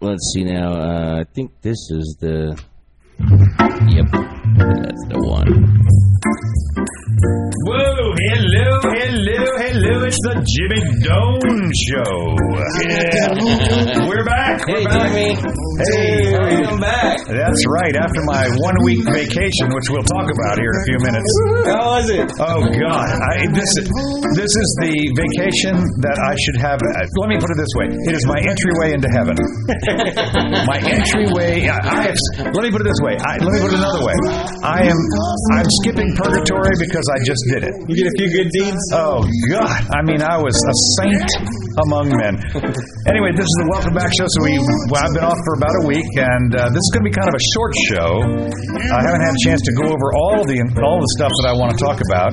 Let's see now. I think this is the... Yep, that's the one. Whoa, hello, it's the Jimmy Doan Show. Yeah. We're back. Hey, Jimmy. Hey. Welcome back. That's right, after my 1 week vacation, which we'll talk about here in a few minutes. How was it? Oh, God. This is the vacation that I should have. Let me put it this way. It is my entryway into heaven. My entryway. Let me put it this way. Let me put it another way. I'm skipping purgatory because I just did it. You did a few good deeds? Oh, God. I mean, I was a saint among men. Anyway, this is the Welcome Back Show. So I've been off for about a week, and this is going to be kind of a short show. I haven't had a chance to go over all the stuff that I want to talk about.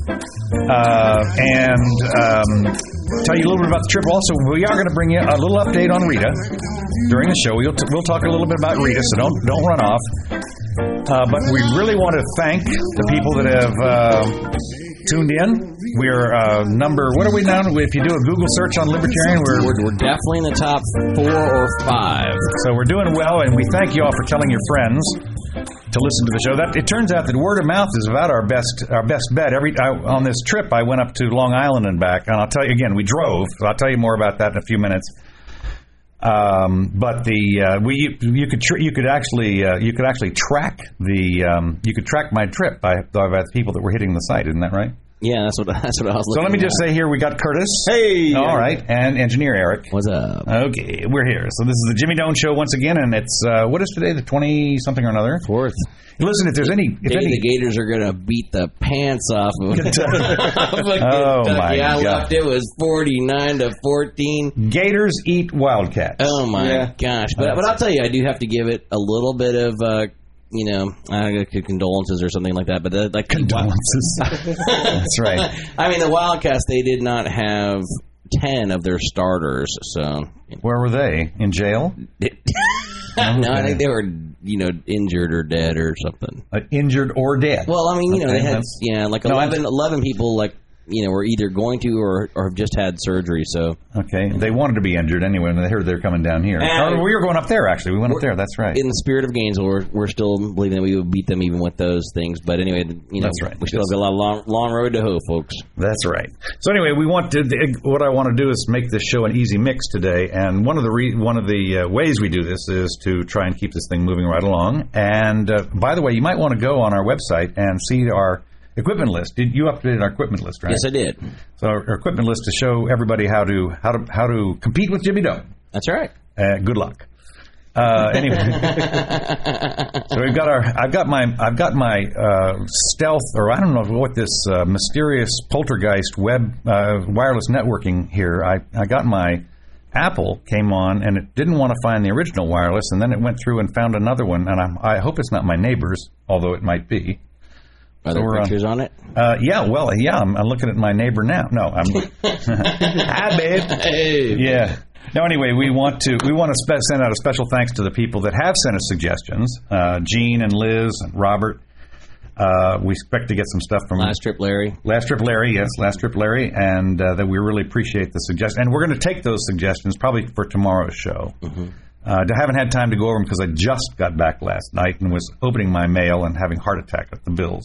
And tell you a little bit about the trip. Also, we are going to bring you a little update on Rita during the show. We'll talk a little bit about Rita, so don't run off. But we really want to thank the people that have tuned in. We're what are we now? If you do a Google search on Libertarian, we're definitely in the top 4 or 5. So we're doing well, and we thank you all for telling your friends to listen to the show. It turns out that word of mouth is about our best bet. On this trip, I went up to Long Island and back, and I'll tell you again, we drove. So I'll tell you more about that in a few minutes. But you could actually track my trip by the people that were hitting the site. Isn't that right? Yeah, that's what I was looking at. So let me just say here, we got Curtis. Hey! All right, and Engineer Eric. What's up? Okay, we're here. So this is the Jimmy Doan Show once again, and it's, what is today, the 20-something or another? 4th. Listen, if there's any... The Gators are going to beat the pants off of Kentucky. Oh, my God. Left, it was 49-14. Gators eat Wildcats. Oh, my gosh. But I'll tell you, I do have to give it a little bit of... condolences or something like that, but condolences. That's right. I mean, the Wildcats, they did not have 10 of their starters, so... Where were they? In jail? No, I think they were, injured or dead or something. Injured or dead? Well, I mean, they had, 11 people, were either going to or have just had surgery, so... Okay, they wanted to be injured anyway when they heard they were coming down here. We were going up there, actually. We went up there, that's right. In the spirit of Gainesville, we're still believing that we would beat them even with those things, but anyway, that's right. We still have a long road to hoe, folks. That's right. So anyway, what I want to do is make this show an easy mix today, and one of the ways we do this is to try and keep this thing moving right along. And by the way, you might want to go on our website and see our equipment list. Did you update our equipment list, right? Yes, I did. So our equipment list to show everybody how to compete with Jimmy Doan. That's right. Good luck. Anyway, so I've got my stealth, or I don't know what this mysterious poltergeist web wireless networking here. I got my Apple came on and it didn't want to find the original wireless, and then it went through and found another one, and I hope it's not my neighbor's, although it might be. Are there pictures on it? I'm looking at my neighbor now. No, I'm. Hi, babe. Hey. Yeah. No, anyway, we want to send out a special thanks to the people that have sent us suggestions. Gene and Liz and Robert. We expect to get some stuff from Last Trip Larry. Last Trip Larry, and that we really appreciate the suggestions. And we're going to take those suggestions probably for tomorrow's show. Mm-hmm. I haven't had time to go over them because I just got back last night and was opening my mail and having a heart attack at the bills.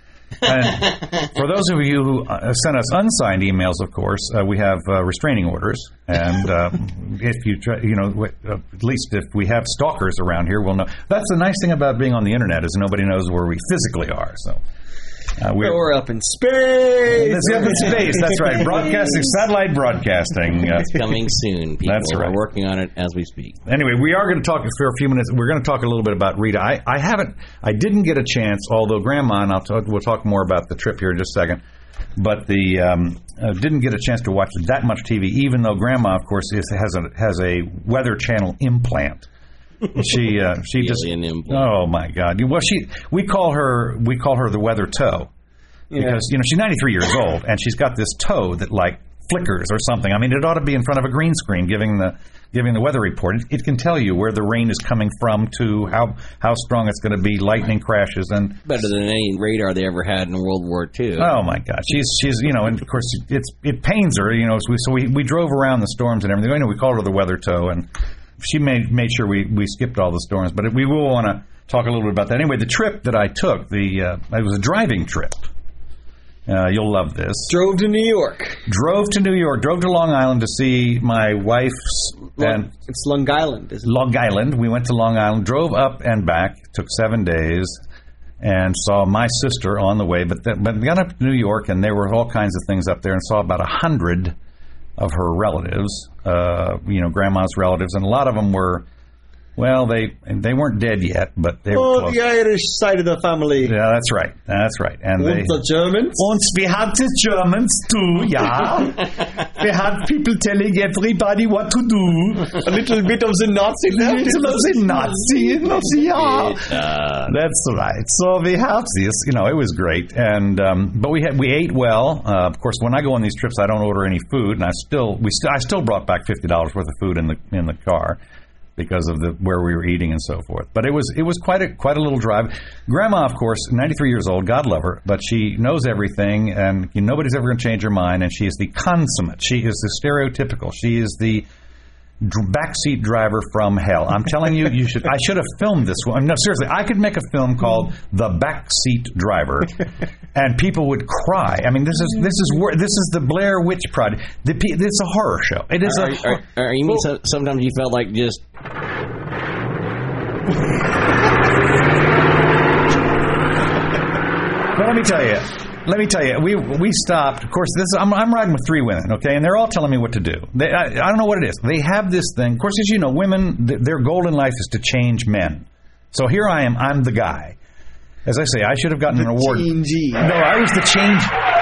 And for those of you who sent us unsigned emails, of course, we have restraining orders. And if you try, at least if we have stalkers around here, we'll know. That's the nice thing about being on the internet is nobody knows where we physically are. So we're up in space. It's up in space. That's right. Broadcasting, satellite broadcasting. It's coming soon, people. That's right. We're working on it as we speak. Anyway, we are going to talk for a few minutes. We're going to talk a little bit about Rita. I didn't get a chance, although Grandma, and we'll talk more about the trip here in just a second, but didn't get a chance to watch that much TV, even though Grandma, of course, has a Weather Channel implant. She just, oh my God. Well, we call her the weather toe because she's 93 years old and she's got this toe that like flickers or something. I mean, it ought to be in front of a green screen giving the weather report. It can tell you where the rain is coming from to how strong it's going to be, lightning crashes, and better than any radar they ever had in World War II. Oh my God, she's and of course it pains her, so we drove around the storms and everything. We call her the weather toe, and she made sure we skipped all the storms. But we will want to talk a little bit about that. Anyway, the trip that I took, it was a driving trip. You'll love this. Drove to New York. Drove to Long Island to see my wife's... It's Long Island, isn't it? Long Island. We went to Long Island, drove up and back. Took 7 days, and saw my sister on the way. But got up to New York, and there were all kinds of things up there, and saw about 100 of her relatives, Grandma's relatives, and a lot of them were... Well, they weren't dead yet, but they were close. The Irish side of the family. Yeah, that's right. And the Germans? Und we had the Germans too, yeah. We had people telling everybody what to do. A little bit of the Nazi left. Yeah. That's right. So we have this, it was great. And but we ate well. Of course, when I go on these trips, I don't order any food, and I still brought back $50 worth of food in the car, because of where we were eating and so forth. But it was quite a little drive. Grandma, of course, 93 years old, God love her, but she knows everything, and nobody's ever going to change her mind, and she is the consummate. She is the stereotypical. She is the backseat driver from hell. I'm telling you, I should have filmed this one. No, seriously, I could make a film called The Backseat Driver, and people would cry. I mean, this is the Blair Witch Project. It's a horror show. It is you mean sometimes you felt like just... But let me tell you, we stopped. Of course, I'm riding with 3 women, okay, and they're all telling me what to do. I don't know what it is. They have this thing. Of course, as you know, women, their goal in life is to change men. So here I am. I'm the guy. As I say, I should have gotten an award. Changey. No, I was the change.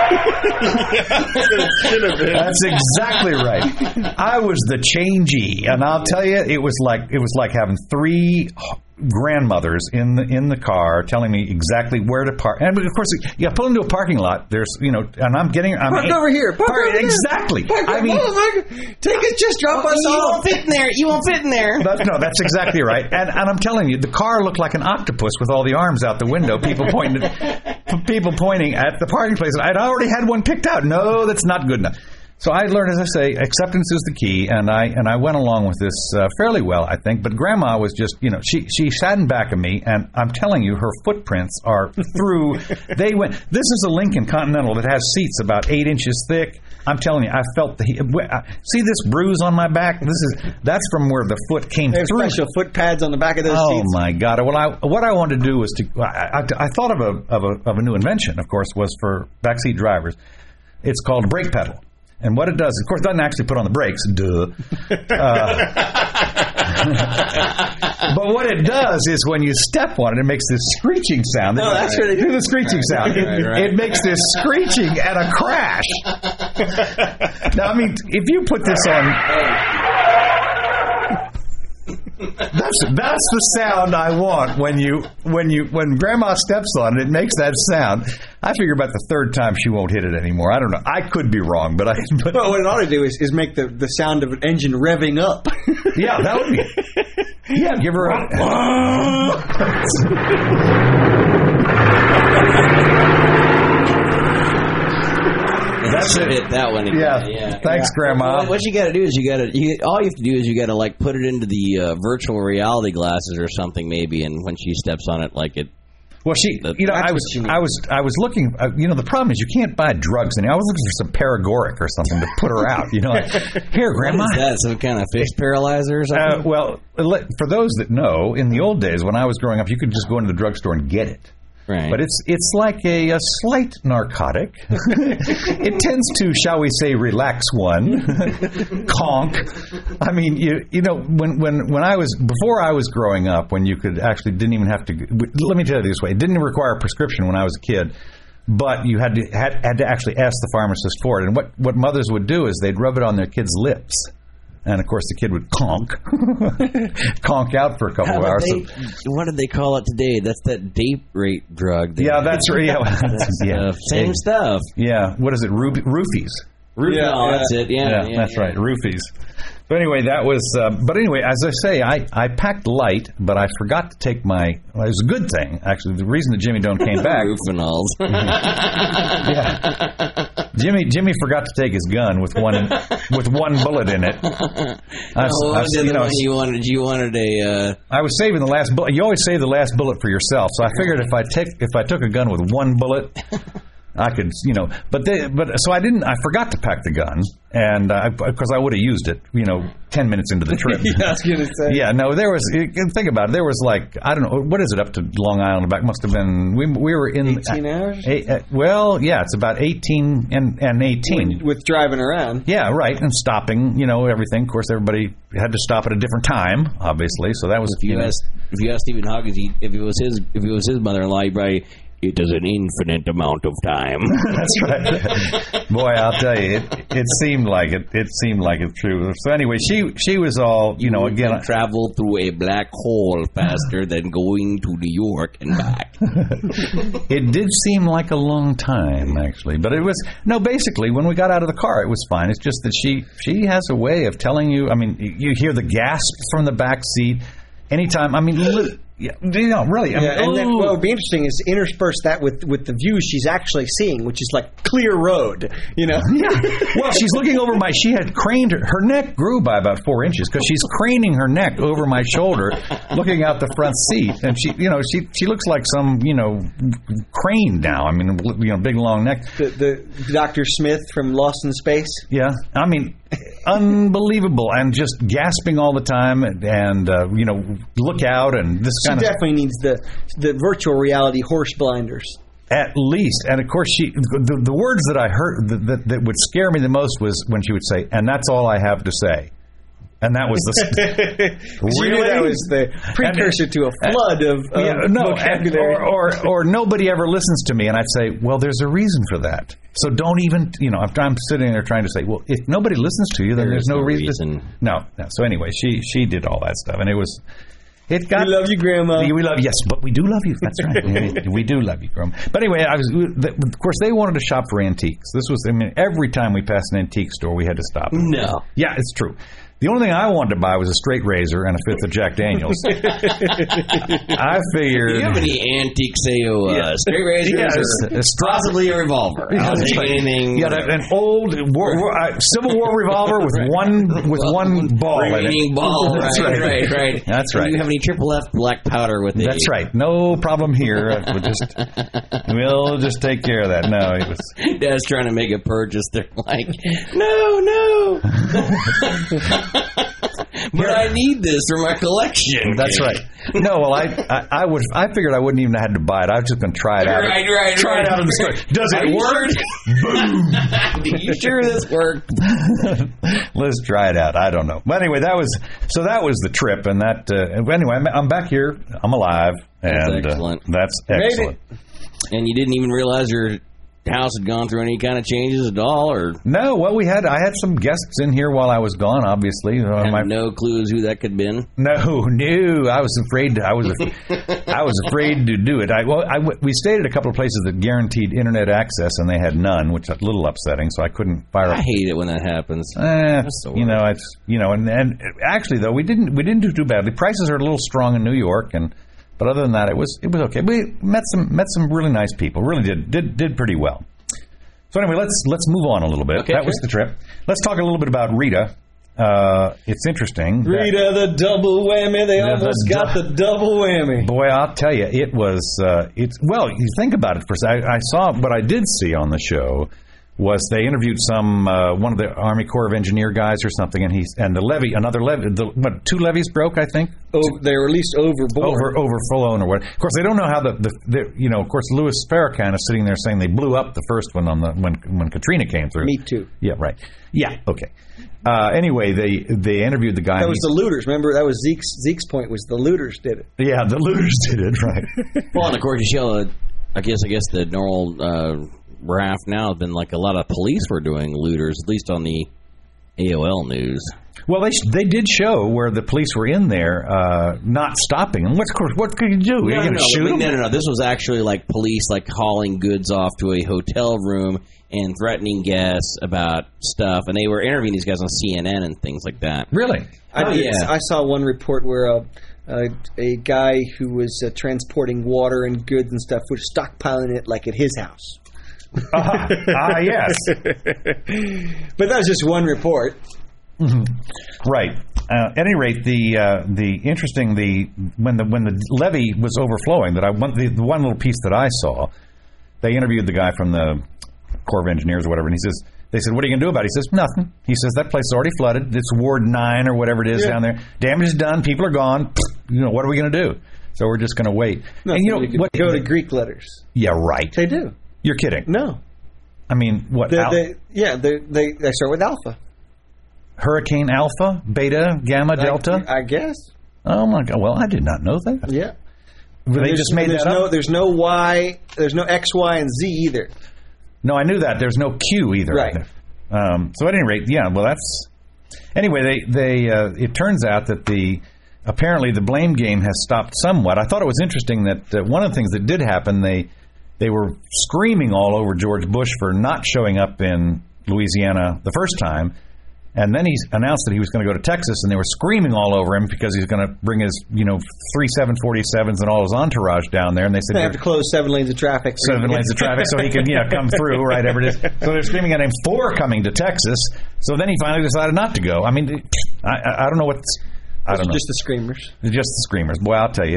That's exactly right. I was the changey, and I'll tell you, it was like having 3 grandmothers in the car telling me exactly where to park. And of course, you pull into a parking lot. There's and I'm park over here. Park over exactly. Park take it. Just drop us off. You won't fit in there. That's exactly right. And I'm telling you, the car looked like an octopus with all the arms out the window. People pointing at the parking place. I'd already had one picked out. No, that's not good enough. So I learned, as I say, acceptance is the key, and I went along with this fairly well, I think. But Grandma was just, she sat in back of me, and I'm telling you, her footprints are through. This is a Lincoln Continental that has seats about 8 inches thick. I'm telling you, I felt see this bruise on my back? That's from where the foot came through. There's special foot pads on the back of those seats. Oh my God! What I wanted to do was I thought of a new invention. Of course, was for backseat drivers. It's called a brake pedal. And what it does, of course, it doesn't actually put on the brakes. Duh. But what it does is when you step on it, it makes this screeching sound. No, that's really the screeching sound. Right. It makes this screeching and a crash. Now, I mean, if you put this on... That's the sound I want when Grandma steps on it. It makes that sound. I figure about the 3rd time she won't hit it anymore. I don't know. I could be wrong, but what it ought to do is make the sound of an engine revving up. Yeah, that would be. Yeah, give her a. That's it. Hit that one again. Yeah. Thanks, Grandma. What you got to do is all you have to do is you got to like put it into the virtual reality glasses or something maybe, and when she steps on it, like it. Well, I was looking. The problem is you can't buy drugs anymore. I was looking for some Paregoric or something to put her out. Here, Grandma. What is that? Some kind of fist paralyzer or something? Well, for those that know, in the old days when I was growing up, you could just go into the drugstore and get it. Right. But it's like a slight narcotic. It tends to, shall we say, relax one. Conk. I mean, when I was before I was growing up, when you could actually didn't even have to. Let me tell you this way: it didn't require a prescription when I was a kid, but you had to actually ask the pharmacist for it. And what mothers would do is they'd rub it on their kids' lips. And, of course, the kid would conk out for a couple of hours. What did they call it today? That's that date rate drug. Yeah, that's right. Yeah. Same stuff. Yeah. What is it? Roofies. That's it. Yeah, that's right. Roofies. But anyway, that was... but anyway, as I say, I packed light, but I forgot to take my... Well, it was a good thing, actually. The reason that Jimmy Doan came back... Roofinols. Yeah. Jimmy forgot to take his gun with one bullet in it. You wanted a. I was saving the last bullet. You always save the last bullet for yourself. So I figured if I took a gun with one bullet, I could, so I didn't. I forgot to pack the gun, and because I would have used it, 10 minutes into the trip. Yeah, I was gonna say. Yeah, no, there was. Think about it. There was like, I don't know, what is it up to Long Island and back? Must have been. We were in 18 hours. Well, yeah, it's about 18 and 18 with driving around. Yeah, right, and stopping. Everything. Of course, everybody had to stop at a different time, obviously. So that was. If you asked Stephen Hawkins, if it was his mother-in-law, he'd probably. It is an infinite amount of time. That's right. Boy, I'll tell you, it seemed like it. It seemed like it's true. So anyway, she was all, again. Travel through a black hole faster than going to New York and back. It did seem like a long time, actually. But it was, basically, when we got out of the car, it was fine. It's just that she has a way of telling you, you hear the gasp from the back seat. Anytime, really. And then what would be interesting is intersperse that with the views she's actually seeing, which is like clear road, Yeah. Well, she's looking over she had craned her neck grew by about 4 inches because she's craning her neck over my shoulder, looking out the front seat, and she looks like some crane now. Big long neck. The Dr. Smith from Lost in Space. Yeah, unbelievable, and just gasping all the time, and look out, and this. She definitely needs the virtual reality horse blinders. At least. And, of course, the words that I heard that would scare me the most was when she would say, and that's all I have to say. And that was really? That was the precursor to a flood of vocabulary. Or nobody ever listens to me. And I'd say, well, there's a reason for that. So don't even, if I'm sitting there trying to say, well, if nobody listens to you, then there's no reason. No. So anyway, she did all that stuff. And it was... We love you, Grandma. Yes, but we do love you. That's right. We do love you, Grandma. But anyway, of course, they wanted to shop for antiques. This was, every time we passed an antique store, we had to stop. No. Yeah, it's true. The only thing I wanted to buy was a straight razor and a fifth of Jack Daniels. I figured... Do you have any antique, straight razors or possibly a revolver? I'll take anything. Yeah, an old Civil War revolver with one ball in it. Ball. That's right. That's right. Do you have any Triple F black powder with it? That's right. No problem here. We'll just take care of that. No, it was... Dad's trying to make a purchase. They're like, no. But I need this for my collection. That's right. No, well, I figured I wouldn't even have had to buy it. I was just going to try it out. Right. Try it out in the store. Does it work? Boom. Are you sure this worked? Let's try it out. I don't know. But anyway, that was the trip, and that. Anyway, I'm back here. I'm alive, and that's excellent. That's excellent. And you didn't even realize your house had gone through any kind of changes at all, or no? Well, I had some guests in here while I was gone. Obviously, no clues who that could have been. No. I was afraid. I was afraid to do it. We stayed at a couple of places that guaranteed internet access, and they had none, which was a little upsetting. So I couldn't fire up. I hate it when that happens. And actually though we didn't do too badly. Prices are a little strong in New York, but other than that, it was okay. We met some really nice people. Really did pretty well. So anyway, let's move on a little bit. Okay, that was the trip. Let's talk a little bit about Rita. It's interesting. Rita, the double whammy. They almost got the double whammy. Boy, I'll tell you, it was. You think about it for a second. I saw what I did see on the show. Was they interviewed one of the Army Corps of Engineer guys or something, and another levee, two levees broke, I think. They were at least overboard. Over full on or what? Of course, they don't know how of course, Louis Farrakhan is sitting there saying they blew up the first one when Katrina came through. Me too. Yeah, right. Yeah, okay. Anyway, they interviewed the guy. That was the looters. Remember, that was Zeke's point. Was the looters did it? Yeah, the looters did it. Right. Well, and of course, you show. I guess the normal. Raft now has been like a lot of police were doing looters, at least on the AOL news. Well, they did show where the police were in there, not stopping. And what could you do? Are you going to shoot them? No. This was actually like police hauling goods off to a hotel room and threatening guests about stuff. And they were interviewing these guys on CNN and things like that. Really? I saw one report where a guy who was transporting water and goods and stuff was stockpiling it like at his house. Yes. But that was just one report. Right. At any rate, the interesting when the levee was overflowing, the one little piece that I saw, they interviewed the guy from the Corps of Engineers or whatever, and they said, what are you going to do about it? He says, nothing. He says, that place is already flooded. It's Ward 9 or whatever it is down there. Damage is done. People are gone. What are we going to do? So we're just going to wait. No, and you what go to Greek letters. Yeah, right. They do. You're kidding. No. I mean, what? They start with Alpha. Hurricane Alpha, Beta, Gamma, Delta? I guess. Oh, my God. Well, I did not know that. Yeah. They just made that up? There's no Y. There's no X, Y, and Z either. No, I knew that. There's no Q either. Right. So at any rate, yeah, well, that's... Anyway, it turns out that apparently the blame game has stopped somewhat. I thought it was interesting that one of the things that did happen, they were screaming all over George Bush for not showing up in Louisiana the first time. And then he announced that he was going to go to Texas, and they were screaming all over him because he's going to bring his, 3 747s and all his entourage down there. And they said they have to close 7 lanes of traffic. 7 lanes of traffic so he can, come through, right? Whatever it is. So they're screaming at him for coming to Texas. So then he finally decided not to go. I mean, I don't know what's. I don't know. Just the screamers. Just the screamers. Boy, I'll tell you,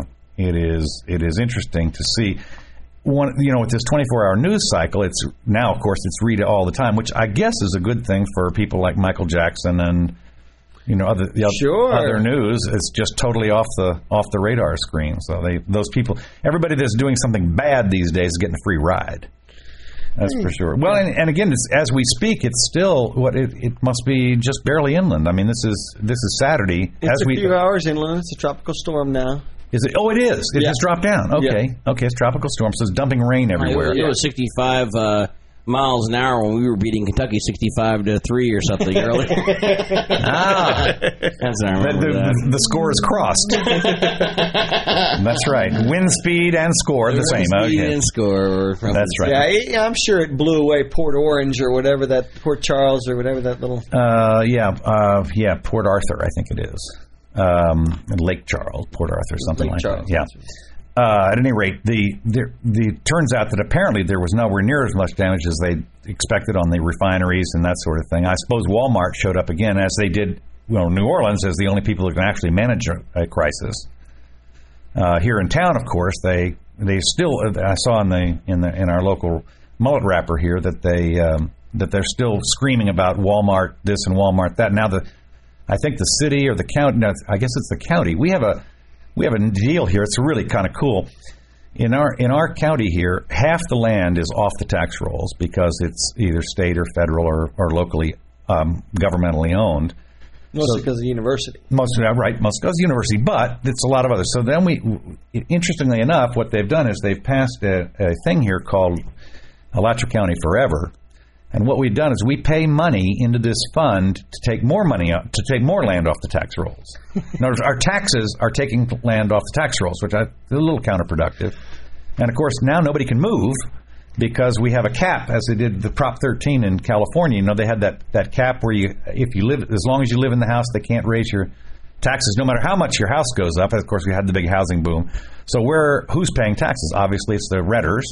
it is interesting to see. With this 24-hour news cycle, it's now, of course, it's read all the time, which I guess is a good thing for people like Michael Jackson and other news. It's just totally off the radar screen. So those people, everybody that's doing something bad these days is getting a free ride. That's for sure. Well, and again, as we speak, it's still it must be just barely inland. I mean, this is Saturday. It's a few hours inland. It's a tropical storm now. Is it? Oh, it is. It has dropped down. Okay. Yeah. Okay, it's tropical storm, so it's dumping rain everywhere. It was 65 miles an hour when we were beating Kentucky 65-3 or something earlier. That's what I remember. The score is crossed. That's right. Wind speed and score the same. Speed and score. That's right. Yeah, I'm sure it blew away Port Orange or whatever Port Charles or whatever that little. Port Arthur, I think it is. Lake Charles, Port Arthur, something like that. Yeah. At any rate, the turns out that apparently there was nowhere near as much damage as they expected on the refineries and that sort of thing. I suppose Walmart showed up again, as they did. New Orleans as the only people who can actually manage a crisis. Here in town, of course, they still. I saw in our local mullet wrapper here that they're still screaming about Walmart this and Walmart that. Now I think the city or the county. No, I guess it's the county. We have a deal here. It's really kind of cool. In our county here, half the land is off the tax rolls because it's either state or federal or locally governmentally owned. Mostly because of the university. Mostly because of the university, but it's a lot of others. So then interestingly enough, what they've done is they've passed a thing here called Alachua County Forever. And what we've done is we pay money into this fund to take more money up, to take more land off the tax rolls. In other words, our taxes are taking land off the tax rolls, which is a little counterproductive. And of course, now nobody can move because we have a cap, as they did the Prop 13 in California. They had that cap where as long as you live in the house, they can't raise your taxes no matter how much your house goes up. Of course, we had the big housing boom. So who's paying taxes? Obviously, it's the renters.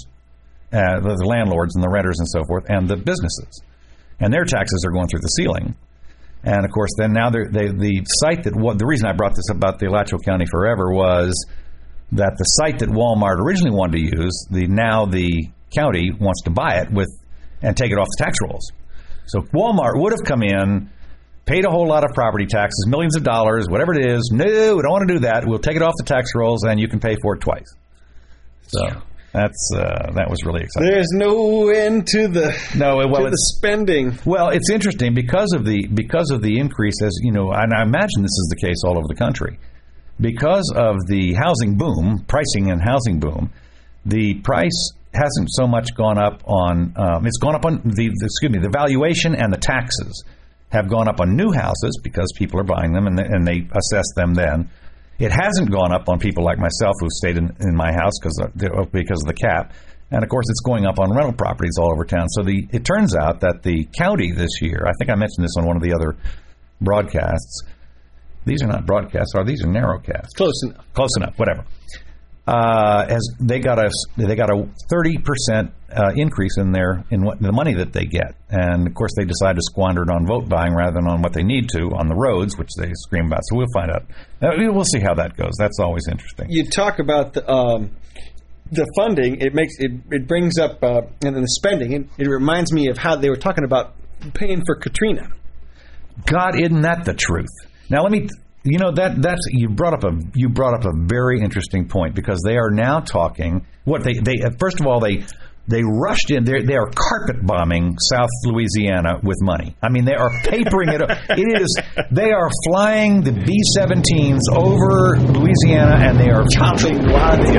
The landlords and the renters and so forth, and the businesses, and their taxes are going through the ceiling. And of course, then now the site the reason I brought this up about the Alachua County Forever was that the site that Walmart originally wanted to use, now the county wants to buy it and take it off the tax rolls. So Walmart would have come in, paid a whole lot of property taxes, millions of dollars, whatever it is. No, we don't want to do that. We'll take it off the tax rolls, and you can pay for it twice. So. That was really exciting. There's no end to the spending. Well, it's interesting because of the increase, as you know, and I imagine this is the case all over the country. Because of the housing boom, pricing and housing boom, the price hasn't so much gone up on. It's gone up on the valuation and the taxes have gone up on new houses because people are buying them and they assess them then. It hasn't gone up on people like myself who stayed in my house because of the cap. And, of course, it's going up on rental properties all over town. So it turns out that the county this year, I think I mentioned this on one of the other broadcasts. These are not broadcasts, these are narrowcasts. Close enough. Close enough, whatever. they got a 30% increase in the money that they get, and of course they decide to squander it on vote buying rather than on what they need to on the roads, which they scream about. So we'll find out. We'll see how that goes. That's always interesting. You talk about the funding. It brings up and the spending. It reminds me of how they were talking about paying for Katrina. God, isn't that the truth? Now let me. That's you brought up a very interesting point, because they are now talking. What they first of all they rushed in. They are carpet bombing South Louisiana with money. I mean, they are papering it up. They are flying the B-17s over Louisiana, and they are chopping live.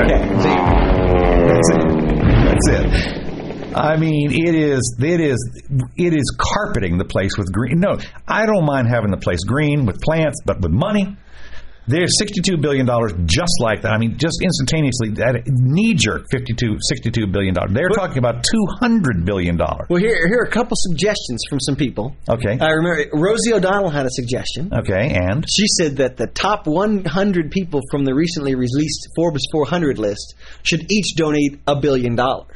That's it. I mean, it is carpeting the place with green. No, I don't mind having the place green with plants, but with money, there's $62 billion just like that. I mean, just instantaneously, that knee-jerk $62 billion. They're talking about $200 billion. Well, here are a couple suggestions from some people. Okay. I remember Rosie O'Donnell had a suggestion. Okay, and? She said that the top 100 people from the recently released Forbes 400 list should each donate $1 billion.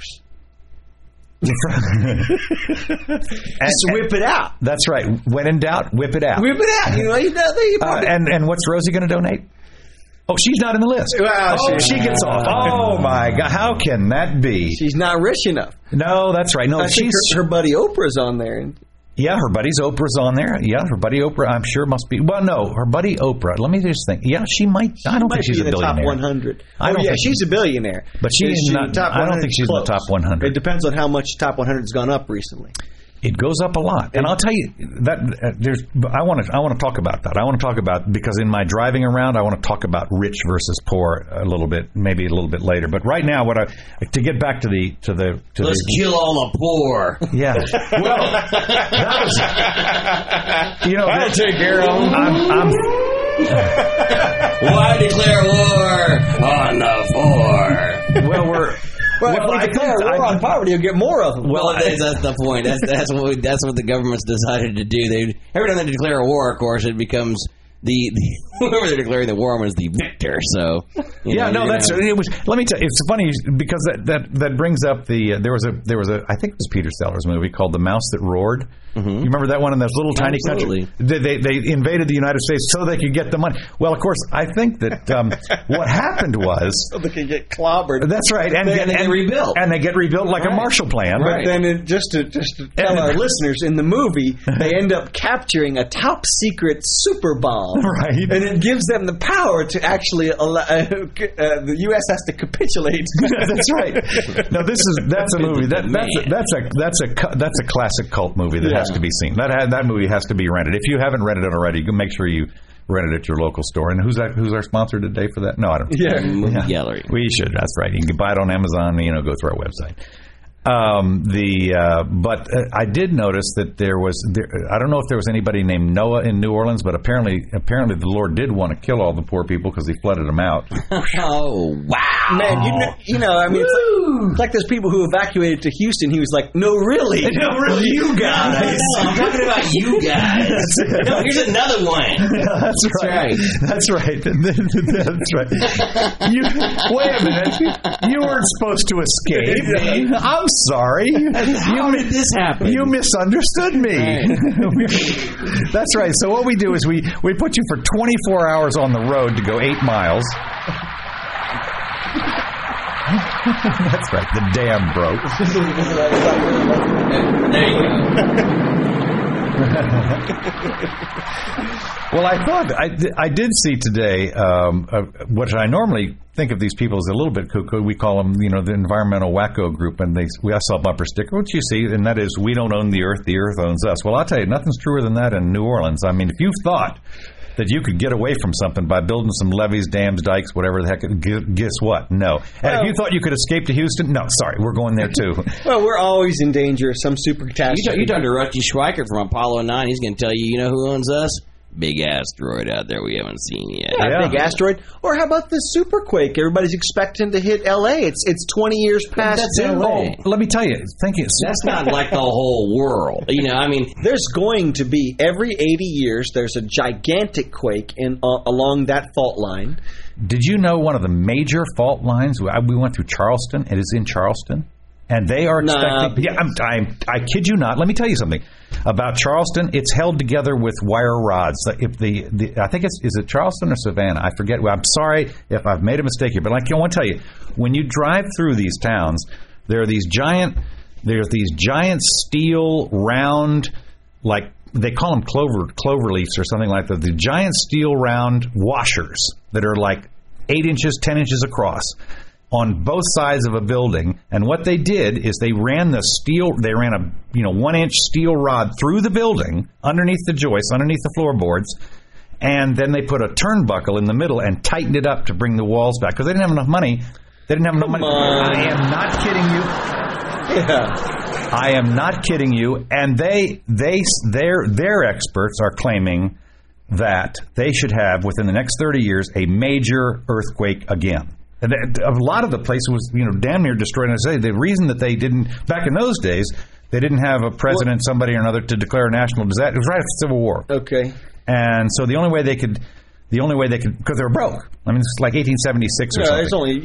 Just whip it out. That's right. When in doubt, whip it out. Whip it out. And what's Rosie going to donate? Oh, she's not in the list. Well, she gets off. Oh my God! How can that be? She's not rich enough. No, that's right. No, I think her buddy Oprah's on there. Yeah, her buddy Oprah's on there. Yeah, her buddy Oprah, I'm sure must be. Well, no, her buddy Oprah. Let me just think. Yeah, she might. I don't think she's a billionaire. Top 100. She's a billionaire. But she's not. I don't think she's in the top 100. It depends on how much top 100 has gone up recently. It goes up a lot, and I'll tell you that I want to talk about that. I want to talk about, because in my driving around, I want to talk about rich versus poor a little bit, maybe a little bit later. But right now, to get back to the let's kill all the poor. Yeah, well, that was, I'll take care of them. Why declare war on the poor? Well, if we declare war on poverty, you'll get more of them. Well, that's the point. That's what the government's decided to do. Every time they declare a war, of course, it becomes the whoever they're declaring the war on is the victor. So it was. Let me tell you, it's funny because that brings up the there was a I think it was Peter Sellers movie called The Mouse That Roared. Mm-hmm. You remember that one in those little tiny countries? They invaded the United States so they could get the money. Well, of course, I think that what happened was so they could get clobbered. That's right, and they get rebuilt, and they get rebuilt like a Marshall Plan. But then, just to tell our listeners, in the movie, they end up capturing a top secret super bomb, right? And it gives them the power to actually allow the U.S. has to capitulate. That's right. No, that's a movie that's a classic cult movie that has to be seen. That movie has to be rented. If you haven't rented it already, make sure you rent it at your local store. And who's our sponsor today for that? No, I don't. Movie Gallery. We should. That's right. You can buy it on Amazon. Go through our website. But I did notice that I don't know if there was anybody named Noah in New Orleans, but apparently the Lord did want to kill all the poor people because he flooded them out. Oh, wow. Man, I mean, it's like those people who evacuated to Houston. He was like, no, really, you guys. I'm talking about you guys. No, here's another one. That's right. That's right. Wait a minute. You weren't supposed to escape. I'm sorry. How did this happen? You misunderstood me. Right. That's right. So what we do is we put you for 24 hours on the road to go 8 miles. That's right. The dam broke. There you go. Well, I thought I did see today what I normally think of these people as a little bit cuckoo. We call them, the environmental wacko group, and I saw a bumper sticker, which you see, and that is, we don't own the earth owns us. Well, I'll tell you, nothing's truer than that in New Orleans. I mean, if you thought that you could get away from something by building some levees, dams, dikes, whatever the heck, guess what? No. And if you thought you could escape to Houston, no, sorry, we're going there too. Well, we're always in danger of some super catastrophe. You talk to Rusty Schweiker from Apollo 9, he's going to tell you, who owns us? big asteroid out there we haven't seen yet. Yeah, big asteroid. Or how about the superquake? Everybody's expecting to hit L.A. It's 20 years past That's LA. LA. Let me tell you, That's not like the whole world. I mean, There's going to be, every 80 years, there's a gigantic quake along that fault line. did you know one of the major fault lines? We went through Charleston. It is in Charleston. And they are expecting... I kid you not. Let me tell you something about Charleston. It's held together with wire rods. If I think is it Charleston or Savannah? I forget. Well, I'm sorry if I've made a mistake here, but I want to tell you, when you drive through these towns, there are these giant steel round, like they call them clover leaves or something like that. The giant steel round washers that are like 8 inches, 10 inches across, on both sides of a building. And what they did is they ran a 1-inch steel rod through the building, underneath the joists, underneath the floorboards, and then they put a turnbuckle in the middle and tightened it up to bring the walls back, because they didn't have enough money. I am not kidding you. Yeah. I am not kidding you. And their experts are claiming that they should have, within the next 30 years, a major earthquake again. A lot of the place was, damn near destroyed. And I say the reason that they didn't, back in those days, they didn't have a president, somebody or another, to declare a national disaster. It was right after the Civil War. Okay. And so the only way they could, because they were broke. I mean, it's like 1876 or something. There's only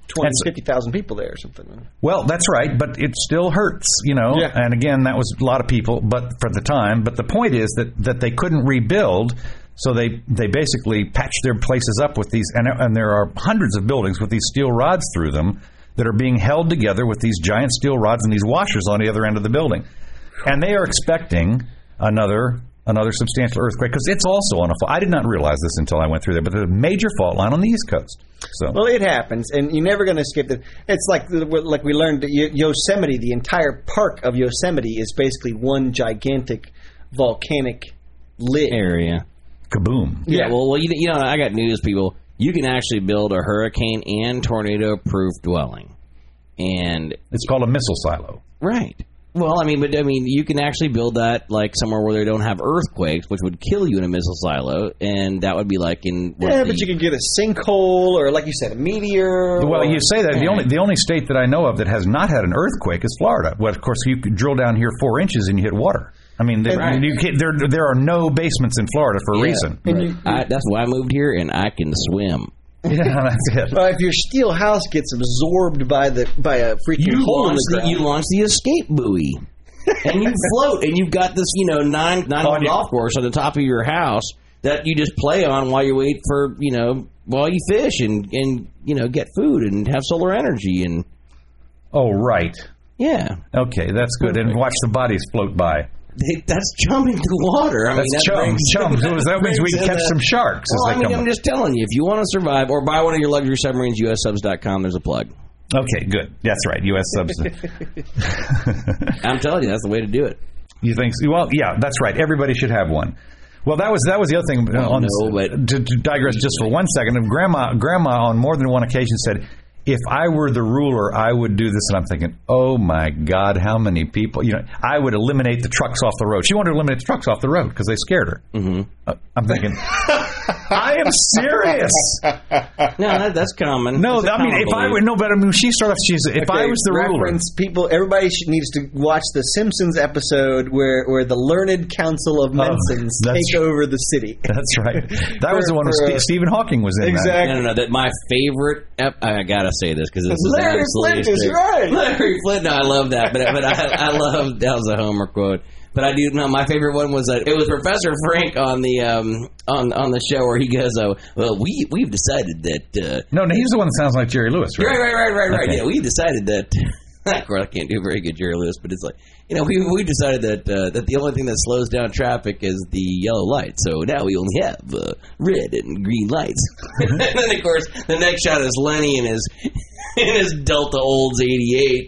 50,000 people there or something. Well, that's right, but it still hurts, Yeah. And again, that was a lot of people, but for the time. But the point is that they couldn't rebuild. So they basically patched their places up with these, and there are hundreds of buildings with these steel rods through them that are being held together with these giant steel rods and these washers on the other end of the building. And they are expecting another substantial earthquake, because it's also on a fault. I did not realize this until I went through there, but there's a major fault line on the East Coast. So. Well, it happens, and you're never going to escape it. It's like we learned that Yosemite, the entire park of Yosemite is basically one gigantic volcanic lid area. Kaboom. Yeah, well, I got news, people. You can actually build a hurricane and tornado-proof dwelling. And it's called a missile silo. Right. Well, you can actually build that like somewhere where they don't have earthquakes, which would kill you in a missile silo, and that would be like in... but you can get a sinkhole, or like you said, a meteor. Well, you say that. The only state that I know of that has not had an earthquake is Florida. Well, of course, you could drill down here 4 inches and you hit water. I mean, there are no basements in Florida for a reason. Right. That's why I moved here, and I can swim. Yeah, that's it. If your steel house gets absorbed by a freaking hole in the ground, you launch the escape buoy, and you float, and you've got this 9-hole golf course on the top of your house that you just play on while you wait for while you fish and get food and have solar energy and. Oh right. Yeah. Okay, that's good. And watch the bodies float by. That's jumping to water. Chum. That means we can catch some sharks. I'm just telling you, if you want to survive or buy one of your luxury submarines, USSubs.com, there's a plug. Okay, good. That's right, US Subs. I'm telling you, that's the way to do it. You think? Well, yeah, that's right. Everybody should have one. Well, that was the other thing. To digress just for 1 second, Grandma on more than one occasion said, if I were the ruler, I would do this. And I'm thinking, oh, my God, how many people? I would eliminate the trucks off the road. She wanted to eliminate the trucks off the road because they scared her. Mm-hmm. I'm thinking, I am serious. No, that's common. No, she started off, if I was the ruler. People, everybody needs to watch the Simpsons episode where the Learned Council of Mensons take over the city. That's right. That was the one where Stephen Hawking was in. Exactly. No. My favorite, I got to say this because this is Larry Flint is right. Larry Flint. No, I love that, but I love that was a Homer quote. But I do know my favorite one was it was Professor Frank on the on the show where he goes, well, we've decided that. No, he's the one that sounds like Jerry Lewis, right? Right. Okay. Yeah, we decided that. Of course, I can't do very good Jerry Lewis, but it's like we decided that the only thing that slows down traffic is the yellow light. So now we only have red and green lights. And then of course the next shot is Lenny in his Delta Olds 88.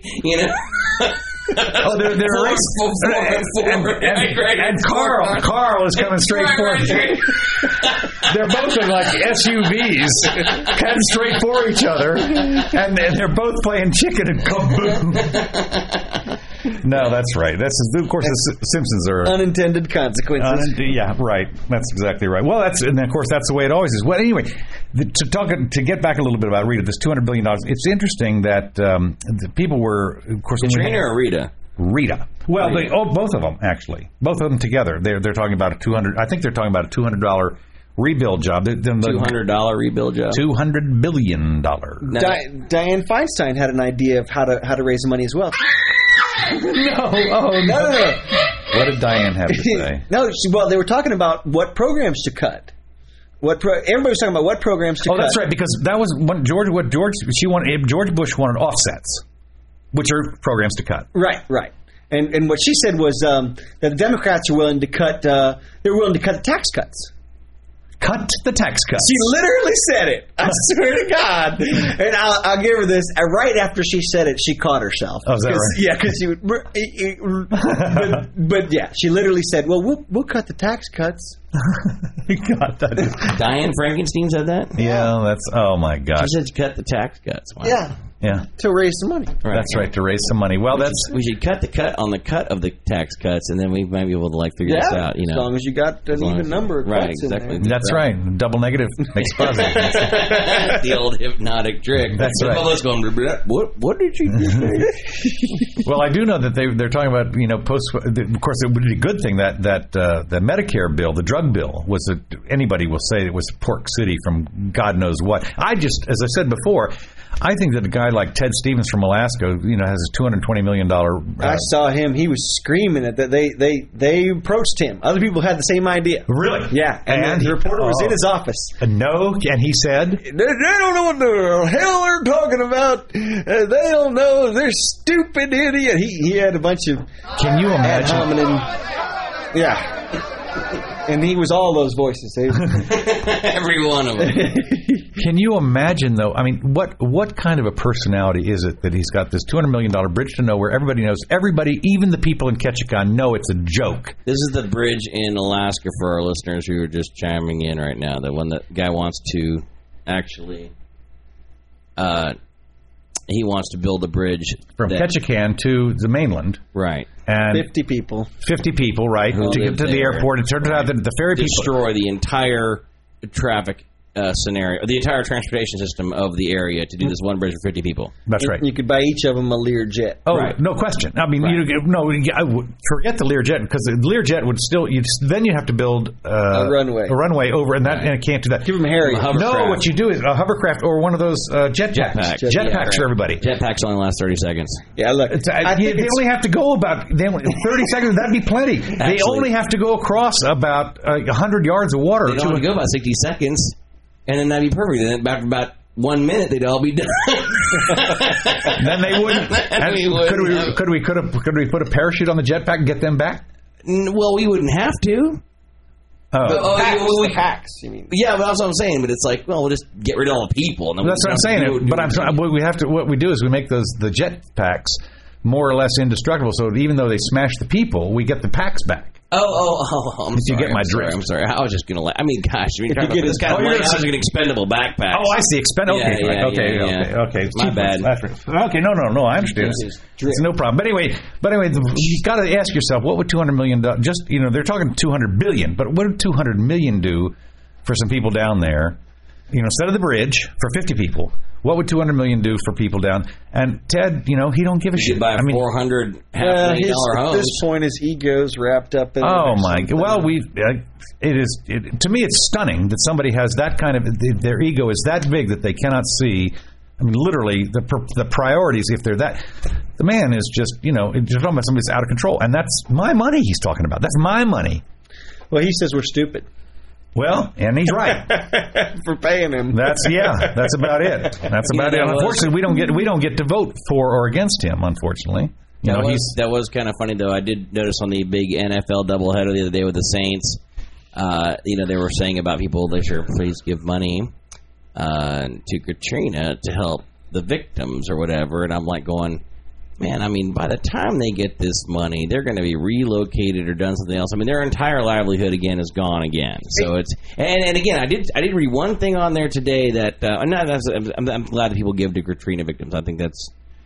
Oh, they're and Carl is coming straight for you. They're both like SUVs heading straight for each other, and they're both playing chicken and kaboom. No, that's right. Of course, the Simpsons are unintended consequences. Yeah, right. That's exactly right. Well, and of course that's the way it always is. Well, anyway, to get back a little bit about Rita, this $200 billion. It's interesting that the people were, of course, Katrina or Rita. Rita. Well, both of them actually, both of them together. They're talking about a $200. I think they're talking about a $200 rebuild job. $200 rebuild job. $200 billion. Dianne Feinstein had an idea of how to raise money as well. No. What did Dianne have to say? Well, they were talking about what programs to cut. Everybody was talking about what programs to cut. Oh, that's right, because that was George Bush wanted offsets, which are programs to cut. Right. And what she said was that the Democrats are willing to cut. They're willing to cut the tax cuts. Cut the tax cuts. She literally said it. I swear to God. And I'll give her this. Right after she said it, she caught herself. Oh, is that right? Yeah, because she would. But yeah, she literally said, "Well, we'll cut the tax cuts." God, that is... Dianne Frankenstein said that? Yeah, that's... Oh, my gosh. She said cut the tax cuts. Wow. Yeah. To raise some money. Right. That's right, to raise some money. Well, we should cut the cut on the cut of the tax cuts, and then we might be able to figure this out. As long as you got an even number of cuts exactly. in there. That's right. Double negative makes positive. The old hypnotic trick. That's right. Well, let's go. What did you just say? Well, I do know that they're talking about, of course, it would be a good thing that the Medicare bill, the drug bill, was anybody will say it was Pork City from God knows what. As I said before, I think that a guy like Ted Stevens from Alaska, has a $220 million. I saw him. He was screaming at that. They approached him. Other people had the same idea. Really? Yeah. And the reporter was in his office. No, and he said, they don't know what the hell they're talking about. They don't know. They're stupid idiot. He had a bunch of. Can you imagine? Yeah. And he was all those voices. Every one of them. Can you imagine, though? I mean, what kind of a personality is it that he's got this $200 million bridge to nowhere? Everybody knows. Everybody, even the people in Ketchikan, know it's a joke. This is the bridge in Alaska for our listeners who are just chiming in right now. The one that guy wants to actually... he wants to build a bridge from Ketchikan to the mainland. Right. And 50 people. 50 people, right, to get to the airport. It turns out that the ferry people... Destroy the entire traffic scenario, the entire transportation system of the area to do this one bridge for 50 people. That's right. You could buy each of them a Learjet. Oh, right. No question. I mean, I would forget the Learjet, because the Learjet would still. Then you have to build a runway over, and it can't do that. Give them Harry. No, what you do is a hovercraft or one of those jetpacks. Jetpacks for everybody. Jetpacks only last 30 seconds. Yeah, look. They only have to go about 30 seconds. That'd be plenty. They only have to go across about 100 yards of water. They don't have to go about 60 seconds. And then that'd be perfect. And then after about 1 minute, they'd all be done. Then they wouldn't. Could we put a parachute on the jetpack and get them back? Well, we wouldn't have to. Packs, you mean? Yeah, but that's what I'm saying. But it's like, we'll just get rid of all the people. And then that's what I'm saying. What we do is we make the jetpacks more or less indestructible. So even though they smash the people, we get the packs back. I'm sorry. You get my drift. I'm sorry. I was just going to this kind of money, I was going to expendable backpacks. Oh, I see. Okay. My bad. Okay, no. I understand. It's no problem. But anyway, you got to ask yourself, what would $200 million do? They're talking $200 billion, but what would $200 million do for some people down there? Instead of the bridge for 50 people, what would $200 million do for people down? And Ted, he don't give a shit. You buy $400 $500,000 homes. At this point, his ego's wrapped up in. Oh my God! Well, to me, it's stunning that somebody has that kind of their ego is that big that they cannot see. I mean, literally the priorities. If they're that, the man is just you're talking about somebody's out of control, and that's my money he's talking about. That's my money. Well, he says we're stupid. Well, and he's right for paying him. That's about it. Unfortunately, we don't get to vote for or against him. Unfortunately, that was kind of funny though. I did notice on the big NFL doubleheader the other day with the Saints. They were saying about people they should please give money to Katrina to help the victims or whatever, and I'm like going, man, I mean, by the time they get this money, they're going to be relocated or done something else. I mean, their entire livelihood again is gone again. So it's and again, I did read one thing on there today that I'm glad that people give to Katrina victims. I think that's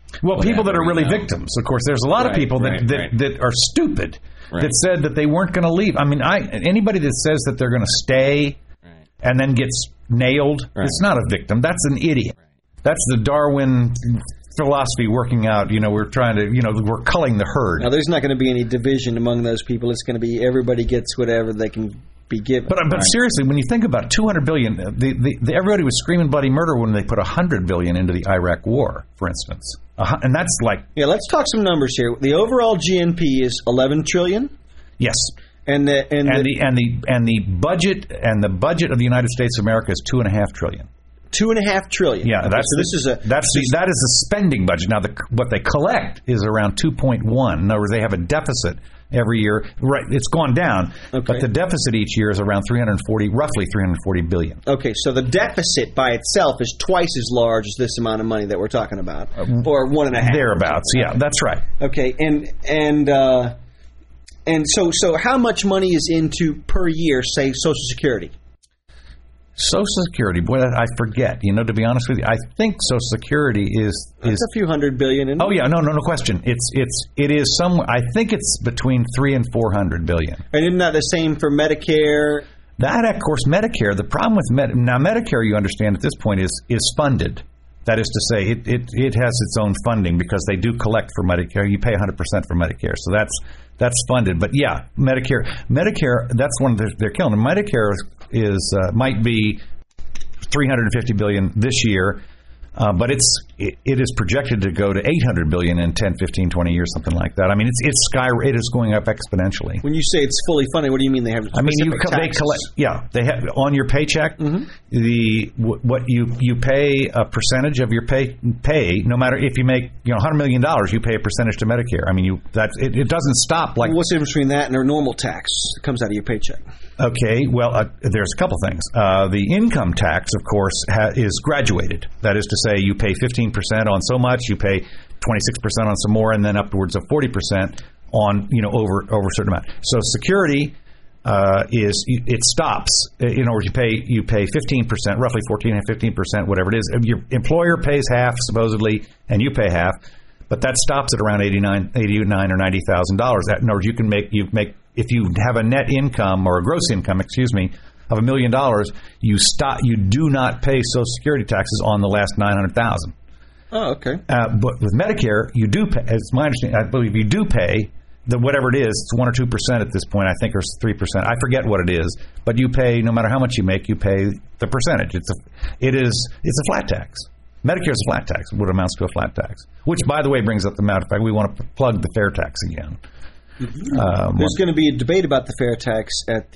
Well, people that are really you know. victims. Of course, there's a lot of people that are stupid that said that they weren't going to leave. I mean, anybody that says that they're going to stay and then gets nailed, it's not a victim. That's an idiot. That's the Darwin philosophy working out. We're trying to, we're culling the herd. Now, there's not going to be any division among those people. It's going to be everybody gets whatever they can be given. But seriously, when you think about $200 billion, everybody was screaming bloody murder when they put $100 billion into the Iraq War, for instance. And that's like... Yeah, let's talk some numbers here. The overall GNP is $11 trillion. Yes. And the budget of the United States of America is $2.5 trillion. $2.5 trillion. Yeah, okay, that is the spending budget. Now, what they collect is around 2.1. In other words, they have a deficit every year. Right, it's gone down, but the deficit each year is around roughly 340 billion. Okay, so the deficit by itself is twice as large as this amount of money that we're talking about, or 1.5. Thereabouts. Yeah, that's right. Okay, and so how much money is into per year, say, Social Security? Social Security, boy, I forget. To be honest with you, I think Social Security is a few $100 billion. Isn't it? Oh yeah, no question. It is somewhere. I think it's between $300 and $400 billion. And isn't that the same for Medicare? That, of course, Medicare. The problem with Medicare, you understand at this point, is funded. That is to say, it has its own funding because they do collect for Medicare. You pay 100% for Medicare, so that's funded. But yeah, Medicare, that's one they're killing. And Medicare is might be $350 billion this year, but it is projected to go to $800 billion in 10, 15, 20 years, something like that. I mean, it is going up exponentially. When you say it's fully funded, what do you mean they have? They collect. Yeah, they have on your paycheck. Mm-hmm. What you pay a percentage of your pay. No matter if you make $100 million, you pay a percentage to Medicare. I mean, it doesn't stop. Like, what's the difference between that and a normal tax that comes out of your paycheck? Okay, well, there's a couple things. The income tax, of course, is graduated. That is to say, you pay 15% on so much, you pay 26% on some more, and then upwards of 40% on over a certain amount. So Security it stops. In order you pay 15%, roughly 14 and 15%, whatever it is. Your employer pays half supposedly, and you pay half, but that stops at around $89,000 or $90,000. In order you make if you have a net income or a gross income, of $1 million, you do not pay Social Security taxes on the last $900,000. Oh, okay. But with Medicare, you do pay. It's my understanding. I believe you do pay whatever it is. It's 1 or 2% at this point. I think or 3%. I forget what it is. But you pay no matter how much you make. You pay the percentage. It's a flat tax. Medicare is a flat tax. What amounts to a flat tax? Which, by the way, brings up the matter of fact we want to plug the fair tax again. Mm-hmm. There's going to be a debate about the fair tax at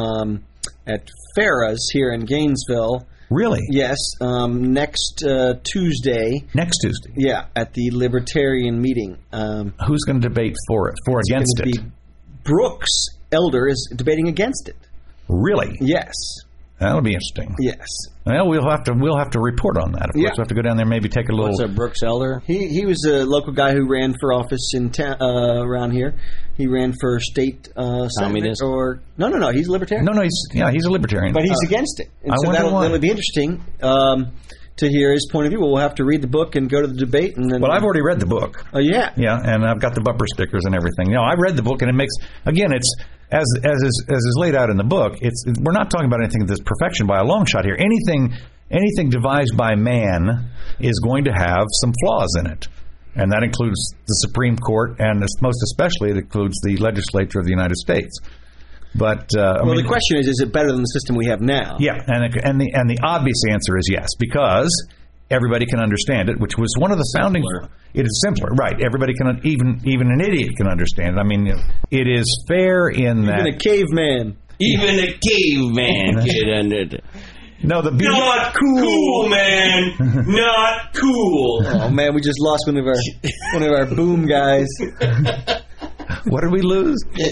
Farrah's here in Gainesville. Really? Yes. Next Tuesday. Next Tuesday? Yeah, at the Libertarian meeting. Who's going to debate for it? Against it? Brooks Elder is debating against it. Really? Yes. That'll be interesting. Yes. Well, we'll have to report on that. Of course, we'll have to go down there, maybe take a little. What's a Brooks Elder? He was a local guy who ran for office in around here. He ran for state Communist? or no. He's a libertarian. No, he's a libertarian. But he's against it. And so wonder why. That'll be interesting to hear his point of view. Well, we'll have to read the book and go to the debate. And then. Well, I've already read the book. Oh, yeah. Yeah, and I've got the bumper stickers and everything. I read the book, and it makes it's. As is laid out in the book, we're not talking about anything that's perfection by a long shot here. Anything devised by man is going to have some flaws in it, and that includes the Supreme Court, and most especially it includes the legislature of the United States. But the question is it better than the system we have now? Yeah, and the obvious answer is yes, because everybody can understand it, which was one of the founding. It is simpler, right? Everybody can, even an idiot can understand it. I mean, it is fair in that even a caveman get under it. No, not cool, man. Not cool. Oh man, we just lost one of our boom guys. What did we lose? We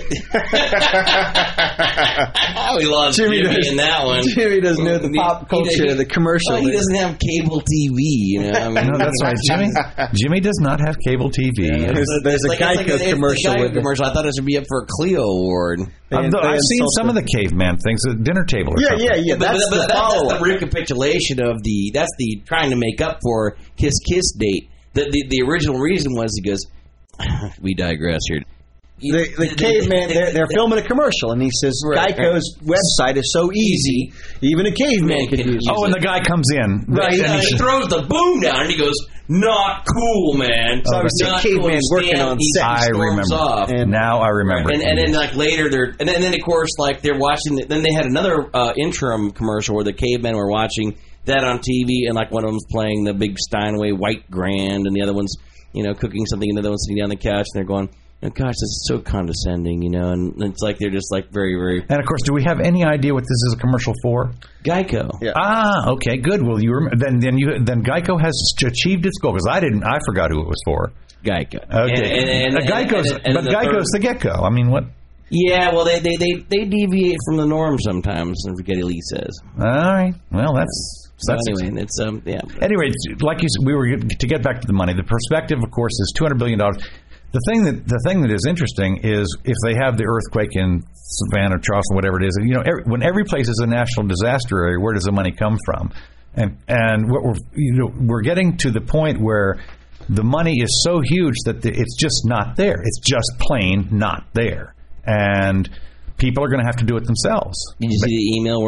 lost Jimmy in that one. Jimmy doesn't know the pop culture, the commercial. Well, he doesn't have cable TV. No, that's right. Jimmy does not have cable TV. Yeah, there's a Geico commercial. I thought it should be up for a Clio Award. I've seen some of the caveman things at dinner table. Or something. Yeah. That's the recapitulation of that's the trying to make up for Kiss Kiss Date. the original reason was he goes, we digress here. The caveman, they're filming a commercial, and he says, Geico's website is so easy, even a caveman could use it. Oh, and the guy comes in. Right, and he throws the boom down, and he goes, not cool, man. So I was a caveman working on set. I remember. And now I remember. And then, like, later, and then, of course, like, they're watching, then they had another interim commercial where the cavemen were watching that on TV, and, like, one of them's playing the big Steinway White Grand, and the other one's, cooking something, and the other one's sitting down on the couch, and they're going, oh, gosh, this is so condescending, and it's like they're just like very, very... And, of course, do we have any idea what this is a commercial for? Geico. Yeah. Ah, okay, good. Well, you remember, then Geico has achieved its goal, because I forgot who it was for. Geico. Okay. Geico's the get-go. I mean, what... Yeah, well, they deviate from the norm sometimes, and forget Elise says. All right. Well, that's... So anyway, it's yeah. Anyway, like you said, to get back to the money, the perspective, of course, is $200 billion. The thing that is interesting is if they have the earthquake in Savannah, Charleston, whatever it is, when every place is a national disaster area, where does the money come from? And what we're getting to the point where the money is so huge that it's just not there. It's just plain not there, and people are going to have to do it themselves. Did you see the email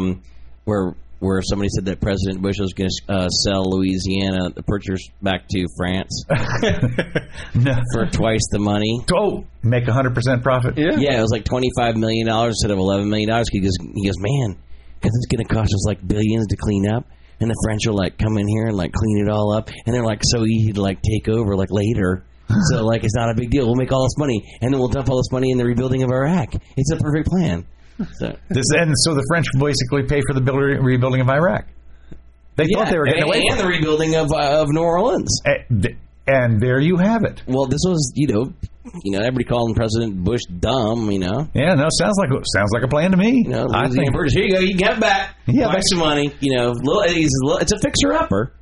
where somebody said that President Bush was going to sell Louisiana, the purchase back to France no. for twice the money? Oh, make 100% profit? Yeah, it was like $25 million instead of $11 million. He goes, man, because it's going to cost us like billions to clean up. And the French will like come in here and like clean it all up. And they're like so easy to like take over like later. So like it's not a big deal. We'll make all this money and then we'll dump all this money in the rebuilding of Iraq. It's a perfect plan. So the French basically pay for the rebuilding of Iraq. They thought they were getting away and the rebuilding of New Orleans. And there you have it. Well, this was everybody calling President Bush dumb. Yeah, no, sounds like a plan to me. I think here you go, you can have it back. Yeah, back some money. It's a fixer upper.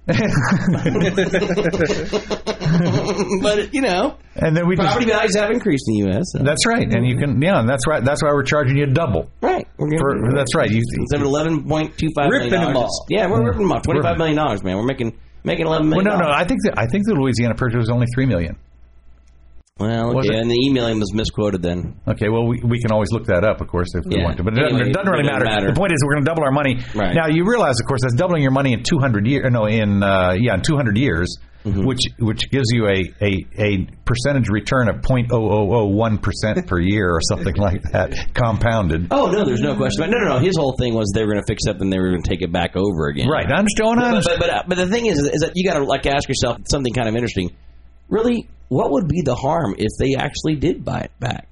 But and then property values have increased in the U.S. So. That's right, and you can and that's right. That's why we're charging you double. Right, that's right. Instead of $11.25 million. Ripping them off. Yeah, we're ripping them off. $25 million, man. We're making $11 million. Well, no. I think the Louisiana purchase was only $3 million. Well, okay, and the emailing was misquoted then. Okay, well, we can always look that up, of course, if we want to. But it doesn't really matter. The point is we're going to double our money. Right. Now, you realize, of course, that's doubling your money in 200 years. No, in 200 years, which gives you a percentage return of 0.0001% per year or something like that, compounded. Oh, no, there's no question. No. His whole thing was they were going to fix it and they were going to take it back over again. Right. I understand. But the thing is that you got to ask yourself something kind of interesting. Really, what would be the harm if they actually did buy it back?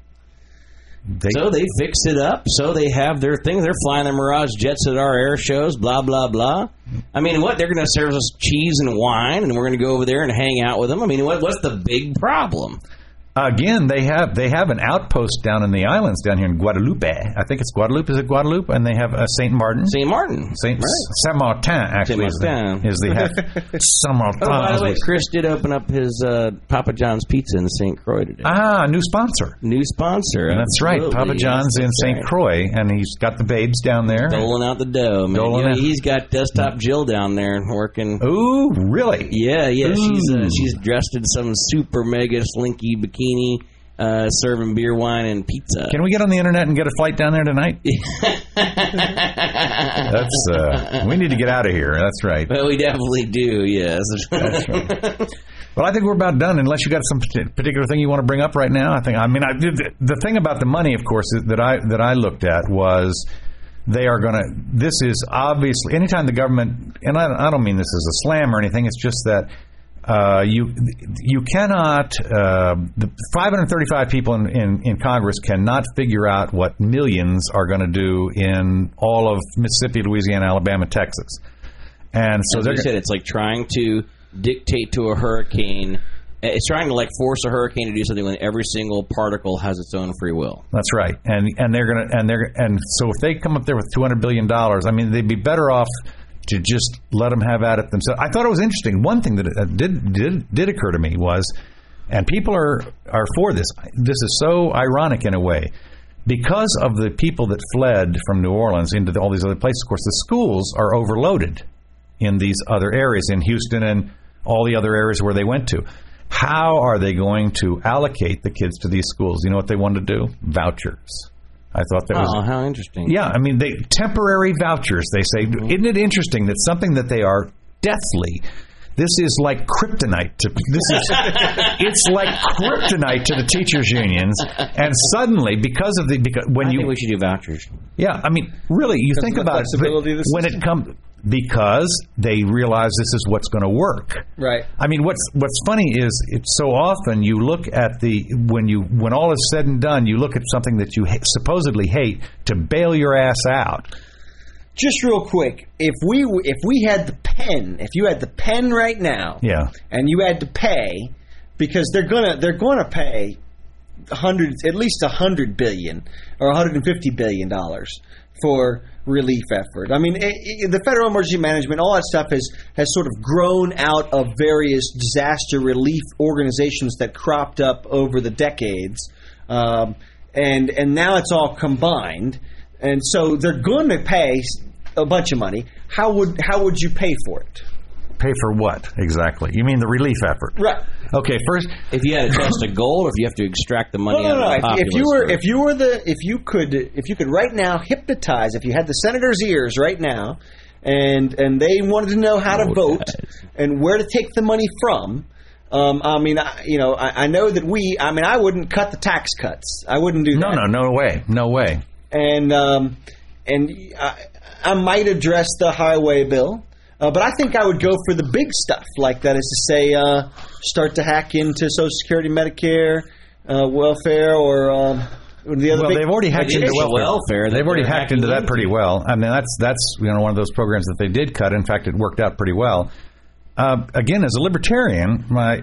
So they fix it up. So they have their thing. They're flying their Mirage jets at our air shows, blah, blah, blah. I mean, what? They're going to serve us cheese and wine, and we're going to go over there and hang out with them. I mean, what's the big problem? Again, they have an outpost down in the islands down here in Guadeloupe. I think it's Guadeloupe. Is it Guadeloupe? And they have Saint Martin. Saint Martin, Saint Martin. Actually, is the Saint Martin. Oh, by the way, Chris did open up his Papa John's Pizza in St. Croix today. New sponsor. That's right, Papa John's in St. Croix, and he's got the babes down there doling out the dough. Man. He's got Desktop Jill down there working. Ooh, really? Yeah. Ooh. She's dressed in some super mega slinky bikini. Serving beer, wine, and pizza. Can we get on the internet and get a flight down there tonight? We need to get out of here. That's right. Well, we definitely do. Yes. That's right. Well, I think we're about done. Unless you got some particular thing you want to bring up right now. The thing about the money, of course, that I looked at was. They are going to. This is obviously anytime the government, and I don't mean this as a slam or anything. It's just that. You cannot. The 535 people in Congress cannot figure out what millions are going to do in all of Mississippi, Louisiana, Alabama, Texas, and so as you said, it's like trying to dictate to a hurricane. It's trying to force a hurricane to do something when every single particle has its own free will. That's right, and so if they come up there with $200 billion, they'd be better off. To just let them have at it themselves. I thought it was interesting. One thing that did occur to me was, and people are for this. This is so ironic in a way, because of the people that fled from New Orleans into all these other places. Of course, the schools are overloaded in these other areas in Houston and all the other areas where they went to. How are they going to allocate the kids to these schools? You know what they want to do? Vouchers. I thought that was... Oh, how interesting. Yeah, I mean, temporary vouchers, they say. Isn't it interesting that something that they are deathly... This is like kryptonite it's like kryptonite to the teachers unions, and suddenly because I think we should do vouchers. Yeah, I mean, really, you think about it when it comes, because they realize this is what's going to work. Right. I mean, what's funny is it's so often you look at when all is said and done, you look at something that you supposedly hate to bail your ass out. Just real quick, if we had the pen, if you had the pen right now, yeah, and you had to pay, because they're gonna pay at least $100 billion or $150 billion for relief effort. I mean, the Federal Emergency Management, all that stuff has sort of grown out of various disaster relief organizations that cropped up over the decades, and now it's all combined, and so they're going to pay a bunch of money. How would you pay for it? Pay for what exactly? You mean the relief effort? Right. Okay. First, if you had a chest of gold, or if you have to extract the money out of the populace. If you could right now hypnotize, if you had the senator's ears right now, and they wanted to know how to vote and where to take the money from. I know that I wouldn't cut the tax cuts. I wouldn't do that. No way. And I might address the highway bill, but I think I would go for the big stuff, like that is to say, start to hack into Social Security, Medicare, welfare, or the other. Well, they've already hacked into welfare. They've already hacked into that pretty well. I mean, that's one of those programs that they did cut. In fact, it worked out pretty well. Again, as a libertarian, my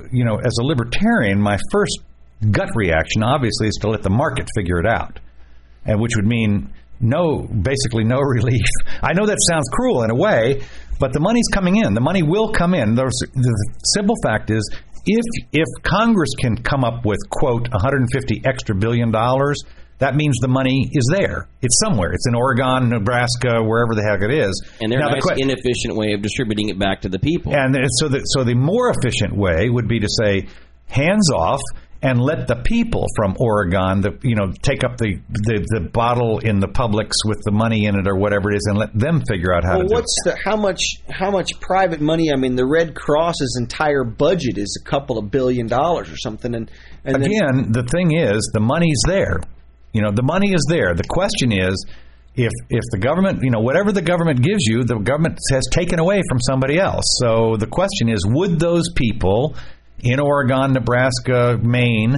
first gut reaction, obviously, is to let the market figure it out, and which would mean basically no relief. I know that sounds cruel in a way, but the money's coming in. The money will come in. The simple fact is, if Congress can come up with, quote, $150 extra billion, that means the money is there. It's somewhere. It's in Oregon, Nebraska, wherever the heck it is. And they're a nice, inefficient way of distributing it back to the people. And so the more efficient way would be to say, hands off, and let the people from Oregon, take up the bottle in the Publix with the money in it or whatever it is, and let them figure out how to do it. How much private money? I mean, the Red Cross's entire budget is a couple of $1 billion or something. And again, the thing is, the money's there. The money is there. The question is, if the government, whatever the government gives you, the government has taken away from somebody else. So the question is, would those people in Oregon, Nebraska, Maine,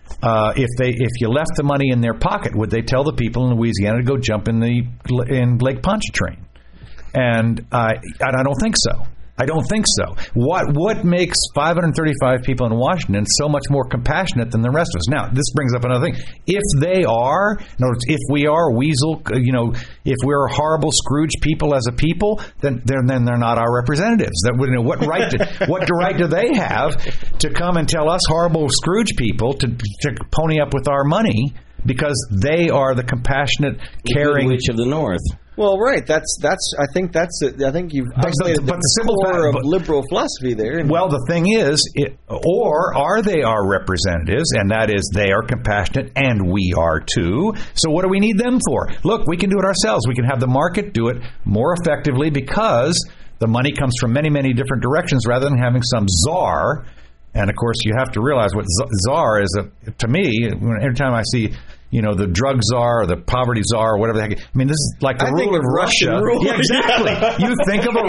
if you left the money in their pocket, would they tell the people in Louisiana to go jump in Lake Pontchartrain? And I don't think so. I don't think so. What makes 535 people in Washington so much more compassionate than the rest of us? Now, this brings up another thing. If we are weasel, if we're horrible Scrooge people as a people, then they're not our representatives. What right do they have to come and tell us horrible Scrooge people to pony up with our money because they are the compassionate, caring witch of the North? Well, right. I think you've isolated the core of liberal philosophy there. Well, the thing is, or are they our representatives? And that is, they are compassionate, and we are too. So what do we need them for? Look, we can do it ourselves. We can have the market do it more effectively because the money comes from many, many different directions rather than having some czar. And, of course, you have to realize what czar is, to me, every time I see the drug czar or the poverty czar or whatever the heck. I mean, this is like the ruler of Russia. Yeah, exactly. You think of a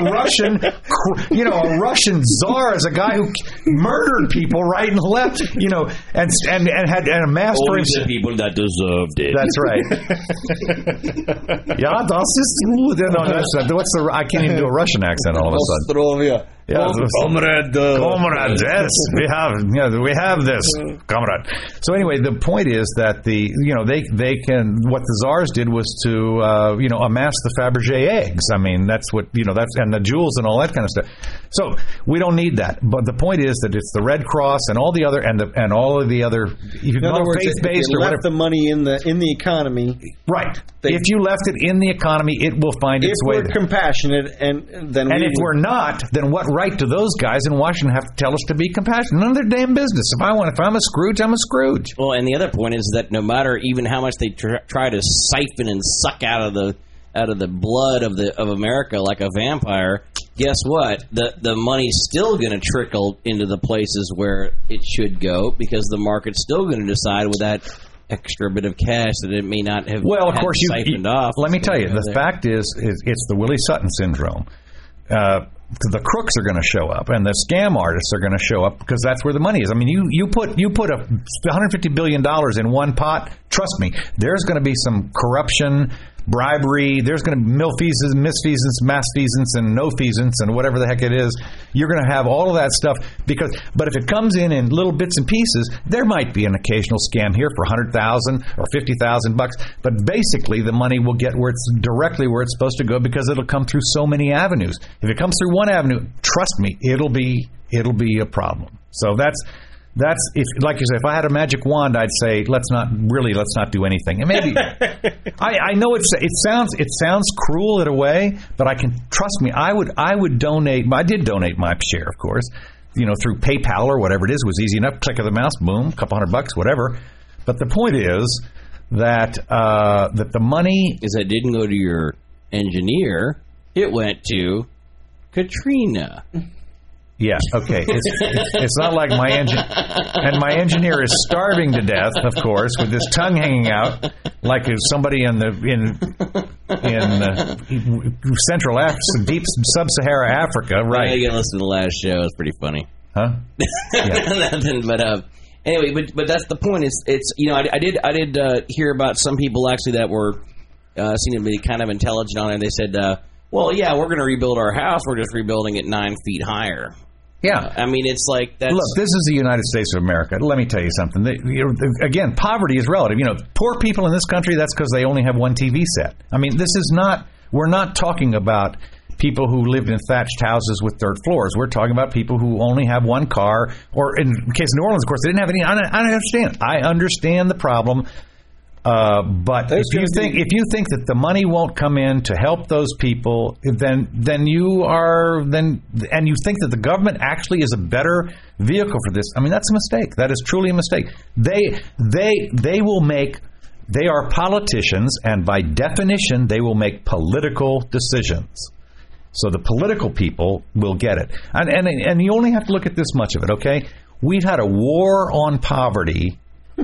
Russian czar as a guy who murdered people right and left, and had amassed for himself. The people that deserved it. That's right. Yeah, I can't even do a Russian accent all of a sudden. Ostrovia. Yeah, comrade. Yes, we have this, comrade. So anyway, the point is that they can. What the czars did was to amass the Fabergé eggs. I mean, that's what that's and the jewels and all that kind of stuff. So we don't need that. But the point is that it's the Red Cross and all the other and all of the other. If you faith-based or whatever, the money in the economy, right? If you left it in the economy, it will find its way. If we're compassionate, and if we're not, then what right do those guys in Washington have to tell us to be compassionate? None of their damn business. If I'm a Scrooge, I'm a Scrooge. Well, and the other point is that no matter even how much they try to siphon and suck out of the blood of America like a vampire, guess what? The money's still going to trickle into the places where it should go because the market's still going to decide with that extra bit of cash that it may not have. Well, of course, siphoned off. Let me tell you, the fact is it's the Willie Sutton syndrome. The crooks are going to show up, and the scam artists are going to show up because that's where the money is. I mean, you put $150 billion in one pot. Trust me, there's going to be some corruption, bribery. There's going to be misfeasance, malfeasance, and no-feasance, and whatever the heck it is. You're going to have all of that stuff but if it comes in little bits and pieces, there might be an occasional scam here for $100,000 or $50,000 bucks. But basically, the money will get directly where it's supposed to go because it'll come through so many avenues. If it comes through one avenue, trust me, it'll be a problem. So that's if, like you say, if I had a magic wand, I'd say let's not do anything. And maybe I know it sounds cruel in a way, but I can trust me. I would donate. I did donate my share, of course, through PayPal or whatever it is. It was easy enough. Click of the mouse, boom, a couple $100, whatever. But the point is that the money is that didn't go to your engineer. It went to Katrina. Yeah, okay. It's not like my engineer is starving to death, of course, with his tongue hanging out like somebody in Central Africa, deep sub-Sahara Africa, right? Yeah, you can listen to the last show. It's pretty funny. Huh? Yeah. Nothing, but anyway, but that's the point. It's I did hear about some people actually that were seem to be kind of intelligent on it. They said, well, yeah, we're going to rebuild our house. We're just rebuilding it 9 feet higher. Yeah. I mean, it's like that's... Look, this is the United States of America. Let me tell you something. Again, poverty is relative. Poor people in this country, that's because they only have one TV set. I mean, we're not talking about people who lived in thatched houses with dirt floors. We're talking about people who only have one car, or in the case of New Orleans, of course, they didn't have any. I understand. I understand the problem. But if you think that the money won't come in to help those people, then you think that the government actually is a better vehicle for this. I mean, that's a mistake. That is truly a mistake. They are politicians, and by definition, they will make political decisions. So the political people will get it, and you only have to look at this much of it. Okay, we've had a war on poverty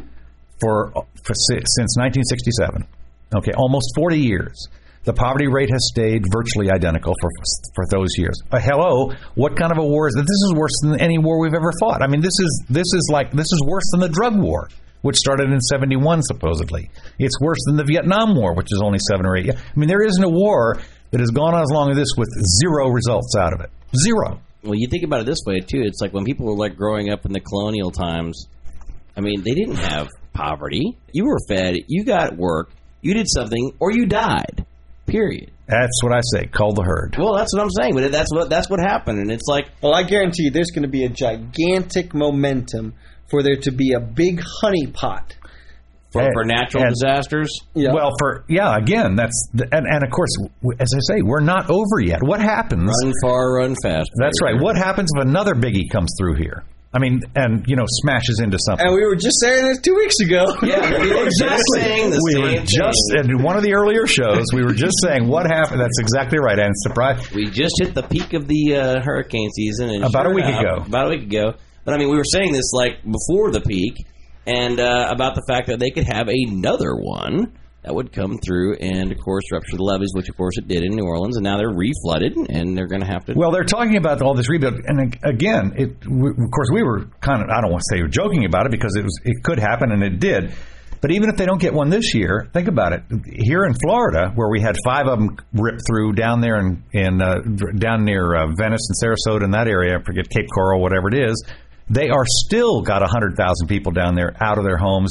since 1967. Okay, almost 40 years. The poverty rate has stayed virtually identical for those years. Hello, what kind of a war is this? This is worse than any war we've ever fought. I mean, this is worse than the drug war, which started in 71 supposedly. It's worse than the Vietnam War, which is only 7 or 8 years. I mean, there isn't a war that has gone on as long as this with zero results out of it. Zero. Well, you think about it this way too. It's like when people were like growing up in the colonial times. I mean, they didn't have poverty. You were fed. You got work. You did something, or you died. Period. That's what I say. Cull the herd. Well, that's what I'm saying. But that's what happened, and it's like. Well, I guarantee you, there's going to be a gigantic momentum for there to be a big honeypot for natural disasters. Yeah. Well, again, and of course, as I say, we're not over yet. What happens? Run far, run fast. That's right. What happens if another biggie comes through here? I mean, and smashes into something. And we were just saying this 2 weeks ago. Yeah, we were just saying the same thing. In one of the earlier shows, we were just saying what happened. That's exactly right. And surprise. We just hit the peak of the hurricane season. And About a week ago. But I mean, we were saying this like before the peak, and about the fact that they could have another one that would come through and, of course, rupture the levees, which, of course, it did in New Orleans, and now they're reflooded, and they're going to have to... Well, they're talking about all this rebuild, and again, of course, we were kind of, I don't want to say we're joking about it, because it could happen, and it did, but even if they don't get one this year, think about it. Here in Florida, where we had 5 of them ripped through down there down near Venice and Sarasota in that area, I forget, Cape Coral, whatever it is, they are still got 100,000 people down there out of their homes.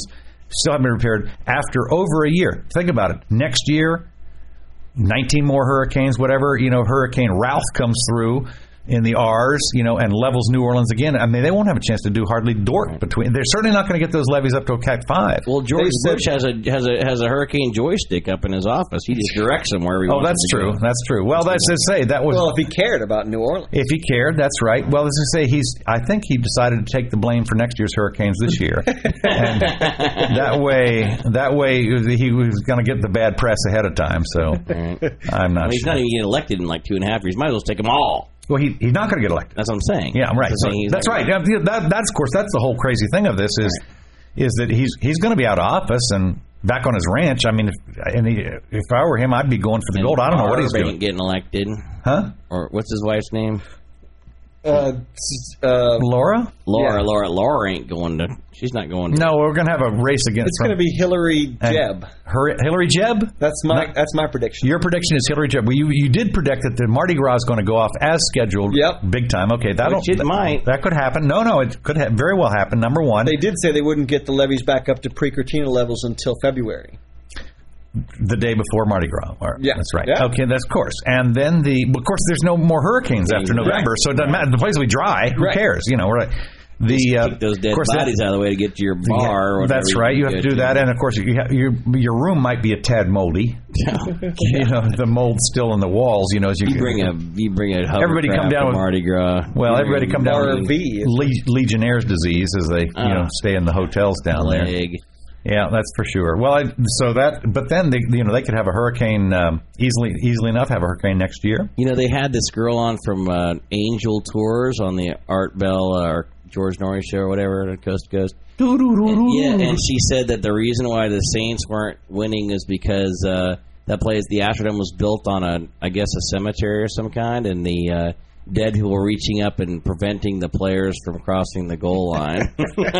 still haven't been repaired after over a year. Think about it. Next year, 19 more hurricanes, whatever, Hurricane Ralph comes through in the R's, and levels New Orleans again. I mean, they won't have a chance to do hardly dork between. They're certainly not going to get those levees up to a Cat 5. Well, George Bush has a hurricane joystick up in his office. He just directs them wherever he wants. Oh, that's true. Go. That's true. Well, that's to say that was. Well, if he cared about New Orleans. If he cared, that's right. Well, as I say, I think he decided to take the blame for next year's hurricanes this year, and that way he was going to get the bad press ahead of time. So I'm not. He's not even getting elected in like 2.5 years. Might as well take them all. Well, he's not going to get elected. That's what I'm saying. Yeah, right. That's right. That's of course that's the whole crazy thing of this is that he's going to be out of office and back on his ranch. I mean, if I were him, I'd be going for the gold. I don't know what he's doing. Ain't getting elected, huh? Or what's his wife's name? Laura? Laura ain't going to. She's not going to. No, we're going to have a race against. It's going to be Hillary Jeb. Hillary Jeb? That's my prediction. Your prediction is Hillary Jeb. Well, you did predict that the Mardi Gras is going to go off as scheduled. Yep. Big time. Okay, that could happen. No, it could very well happen. Number one, they did say they wouldn't get the levees back up to pre-Katrina levels until February. The day before Mardi Gras. Yeah. That's right. Yeah. Okay, that's of course. And then of course, there's no more hurricanes after November, so it doesn't matter. The place will be dry. Who cares? Right. Kick those dead bodies out of the way to get to your bar. Or that's right. You have to do that, and of course, your room might be a tad moldy. The mold's still in the walls. As you bring a everybody come down with Mardi Gras. Well, everybody come down with Legionnaire's disease as they stay in the hotels down there. Yeah, that's for sure. Well, but then they could have a hurricane easily enough. Have a hurricane next year. They had this girl on from Angel Tours on the Art Bell or George Norrie show or whatever, Coast to Coast. And she said that the reason why the Saints weren't winning is because that place, the Astrodome, was built on a cemetery or some kind, and the dead who were reaching up and preventing the players from crossing the goal line.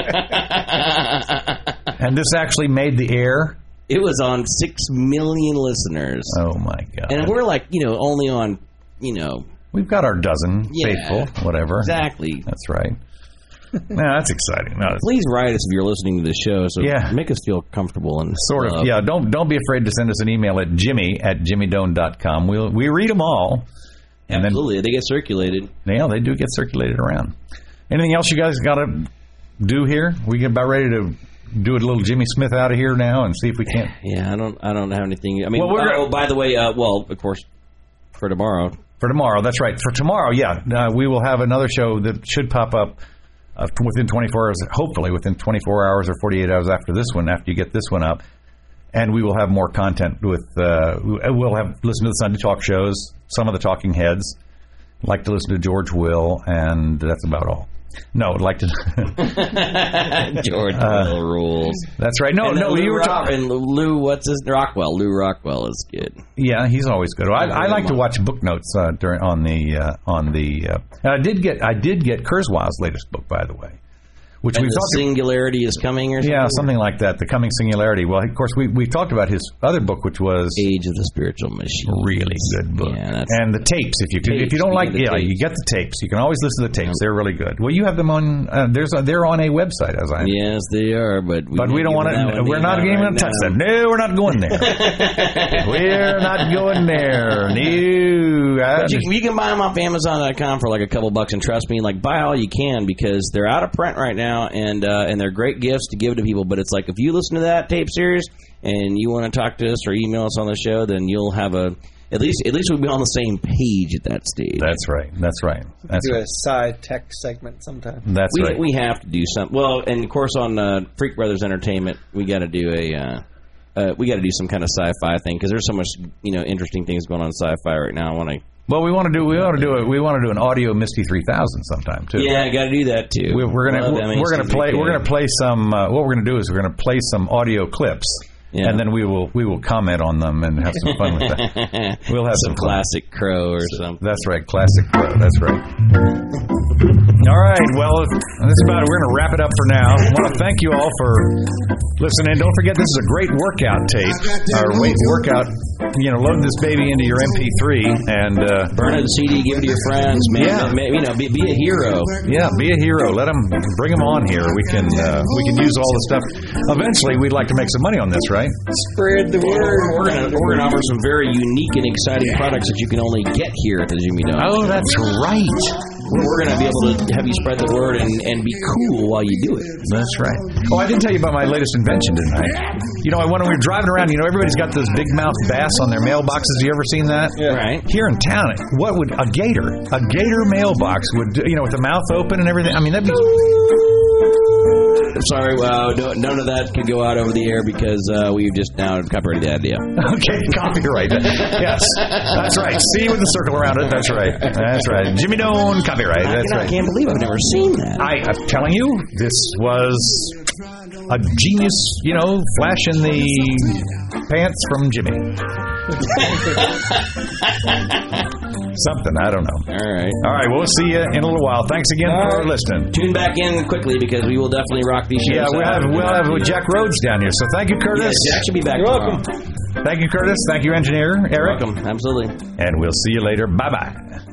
And this actually made the air? It was on 6 million listeners. Oh, my God. And we're only on, We've got our dozen faithful, whatever. Exactly. That's right. That's exciting. No, please write us if you're listening to the show. So make us feel comfortable and sort of. Yeah, don't be afraid to send us an email at jimmy@jimmydone.com. We read them all. And absolutely, they get circulated. Yeah, they do get circulated around. Anything else you guys got to do here? We get about ready to do a little Jimmy Smith out of here now and see if we can't. Yeah, I don't have anything. I mean, by the way, of course, for tomorrow. For tomorrow, that's right. For tomorrow, we will have another show that should pop up within 24 hours. Hopefully, within 24 hours or 48 hours after this one. After you get this one up. And we will have more content with, we'll have listen to the Sunday talk shows, some of the talking heads, like to listen to George Will, and that's about all. No, I'd like to. George Will rules. That's right. No, you were talking. And Lou, Rockwell. Lou Rockwell is good. Yeah, he's always good. I like to watch book notes on the. I did get Kurzweil's latest book, by the way. Which and the Singularity is coming, or something? Yeah, something like that. The Coming Singularity. Well, of course, we talked about his other book, which was Age of the Spiritual Machine. Really good book. Yeah, and the tapes. If you don't like, you get the tapes. You can always listen to the tapes. They're really good. Well, you have them on. They're on a website, as I know. Yes, they are. But we don't want to. We're not even going to touch them. No, we're not going there. We're not going there. No. You can buy them off Amazon.com for like a couple bucks, and trust me, buy all you can because they're out of print right now. And they're great gifts to give to people. But it's like if you listen to that tape series and you want to talk to us or email us on the show, then you'll have at least we'll be on the same page at that stage. That's right. Do a side tech segment sometime. That's right. We have to do something. Well, and of course on Freak Brothers Entertainment, we got to do some kind of sci-fi thing because there's so much interesting things going on in sci-fi right now. Well, we want to do an audio Misty 3000 sometime too. Yeah, got to do that too. We're gonna play some. What we're gonna do is we're gonna play some audio clips, and then we will comment on them and have some fun with that. We'll have some classic Crow or something. That's right, classic Crow. That's right. All right. Well, that's about it. We're going to wrap it up for now. I want to thank you all for listening. Don't forget, this is a great workout tape. Our workout. Load this baby into your MP3 and burn it, CD, give it to your friends. Man, be a hero. Yeah, be a hero. Bring them on here. We can use all the stuff. Eventually, we'd like to make some money on this, right? Spread the word. We're gonna offer some very unique and exciting products that you can only get here at the Jimmy Dome. Oh, that's right. We're going to be able to have you spread the word and be cool while you do it. That's right. Oh, I didn't tell you about my latest invention, didn't I? When we were driving around, everybody's got those big mouth bass on their mailboxes. You ever seen that? Yeah. Right. Here in town, what would a gator mailbox would do, with the mouth open and everything? I mean, that'd be... Sorry, none of that can go out over the air because we've just now copyrighted the idea. Okay, copyright. Yes, that's right. See with the circle around it. That's right. That's right. Jimmy Dome, copyright. That's right. I can't believe I've never seen that. I'm telling you, this was a genius, flash in the pants from Jimmy. Something, I don't know. All right. We'll see you in a little while. Thanks again for listening. Tune back in quickly because we will definitely rock these shows. Yeah, we'll have Jack Rhodes down here. So thank you, Curtis. Yeah, Jack should be back. You're welcome. Thank you, Curtis. Thank you, engineer Eric. You're welcome. Absolutely. And we'll see you later. Bye-bye.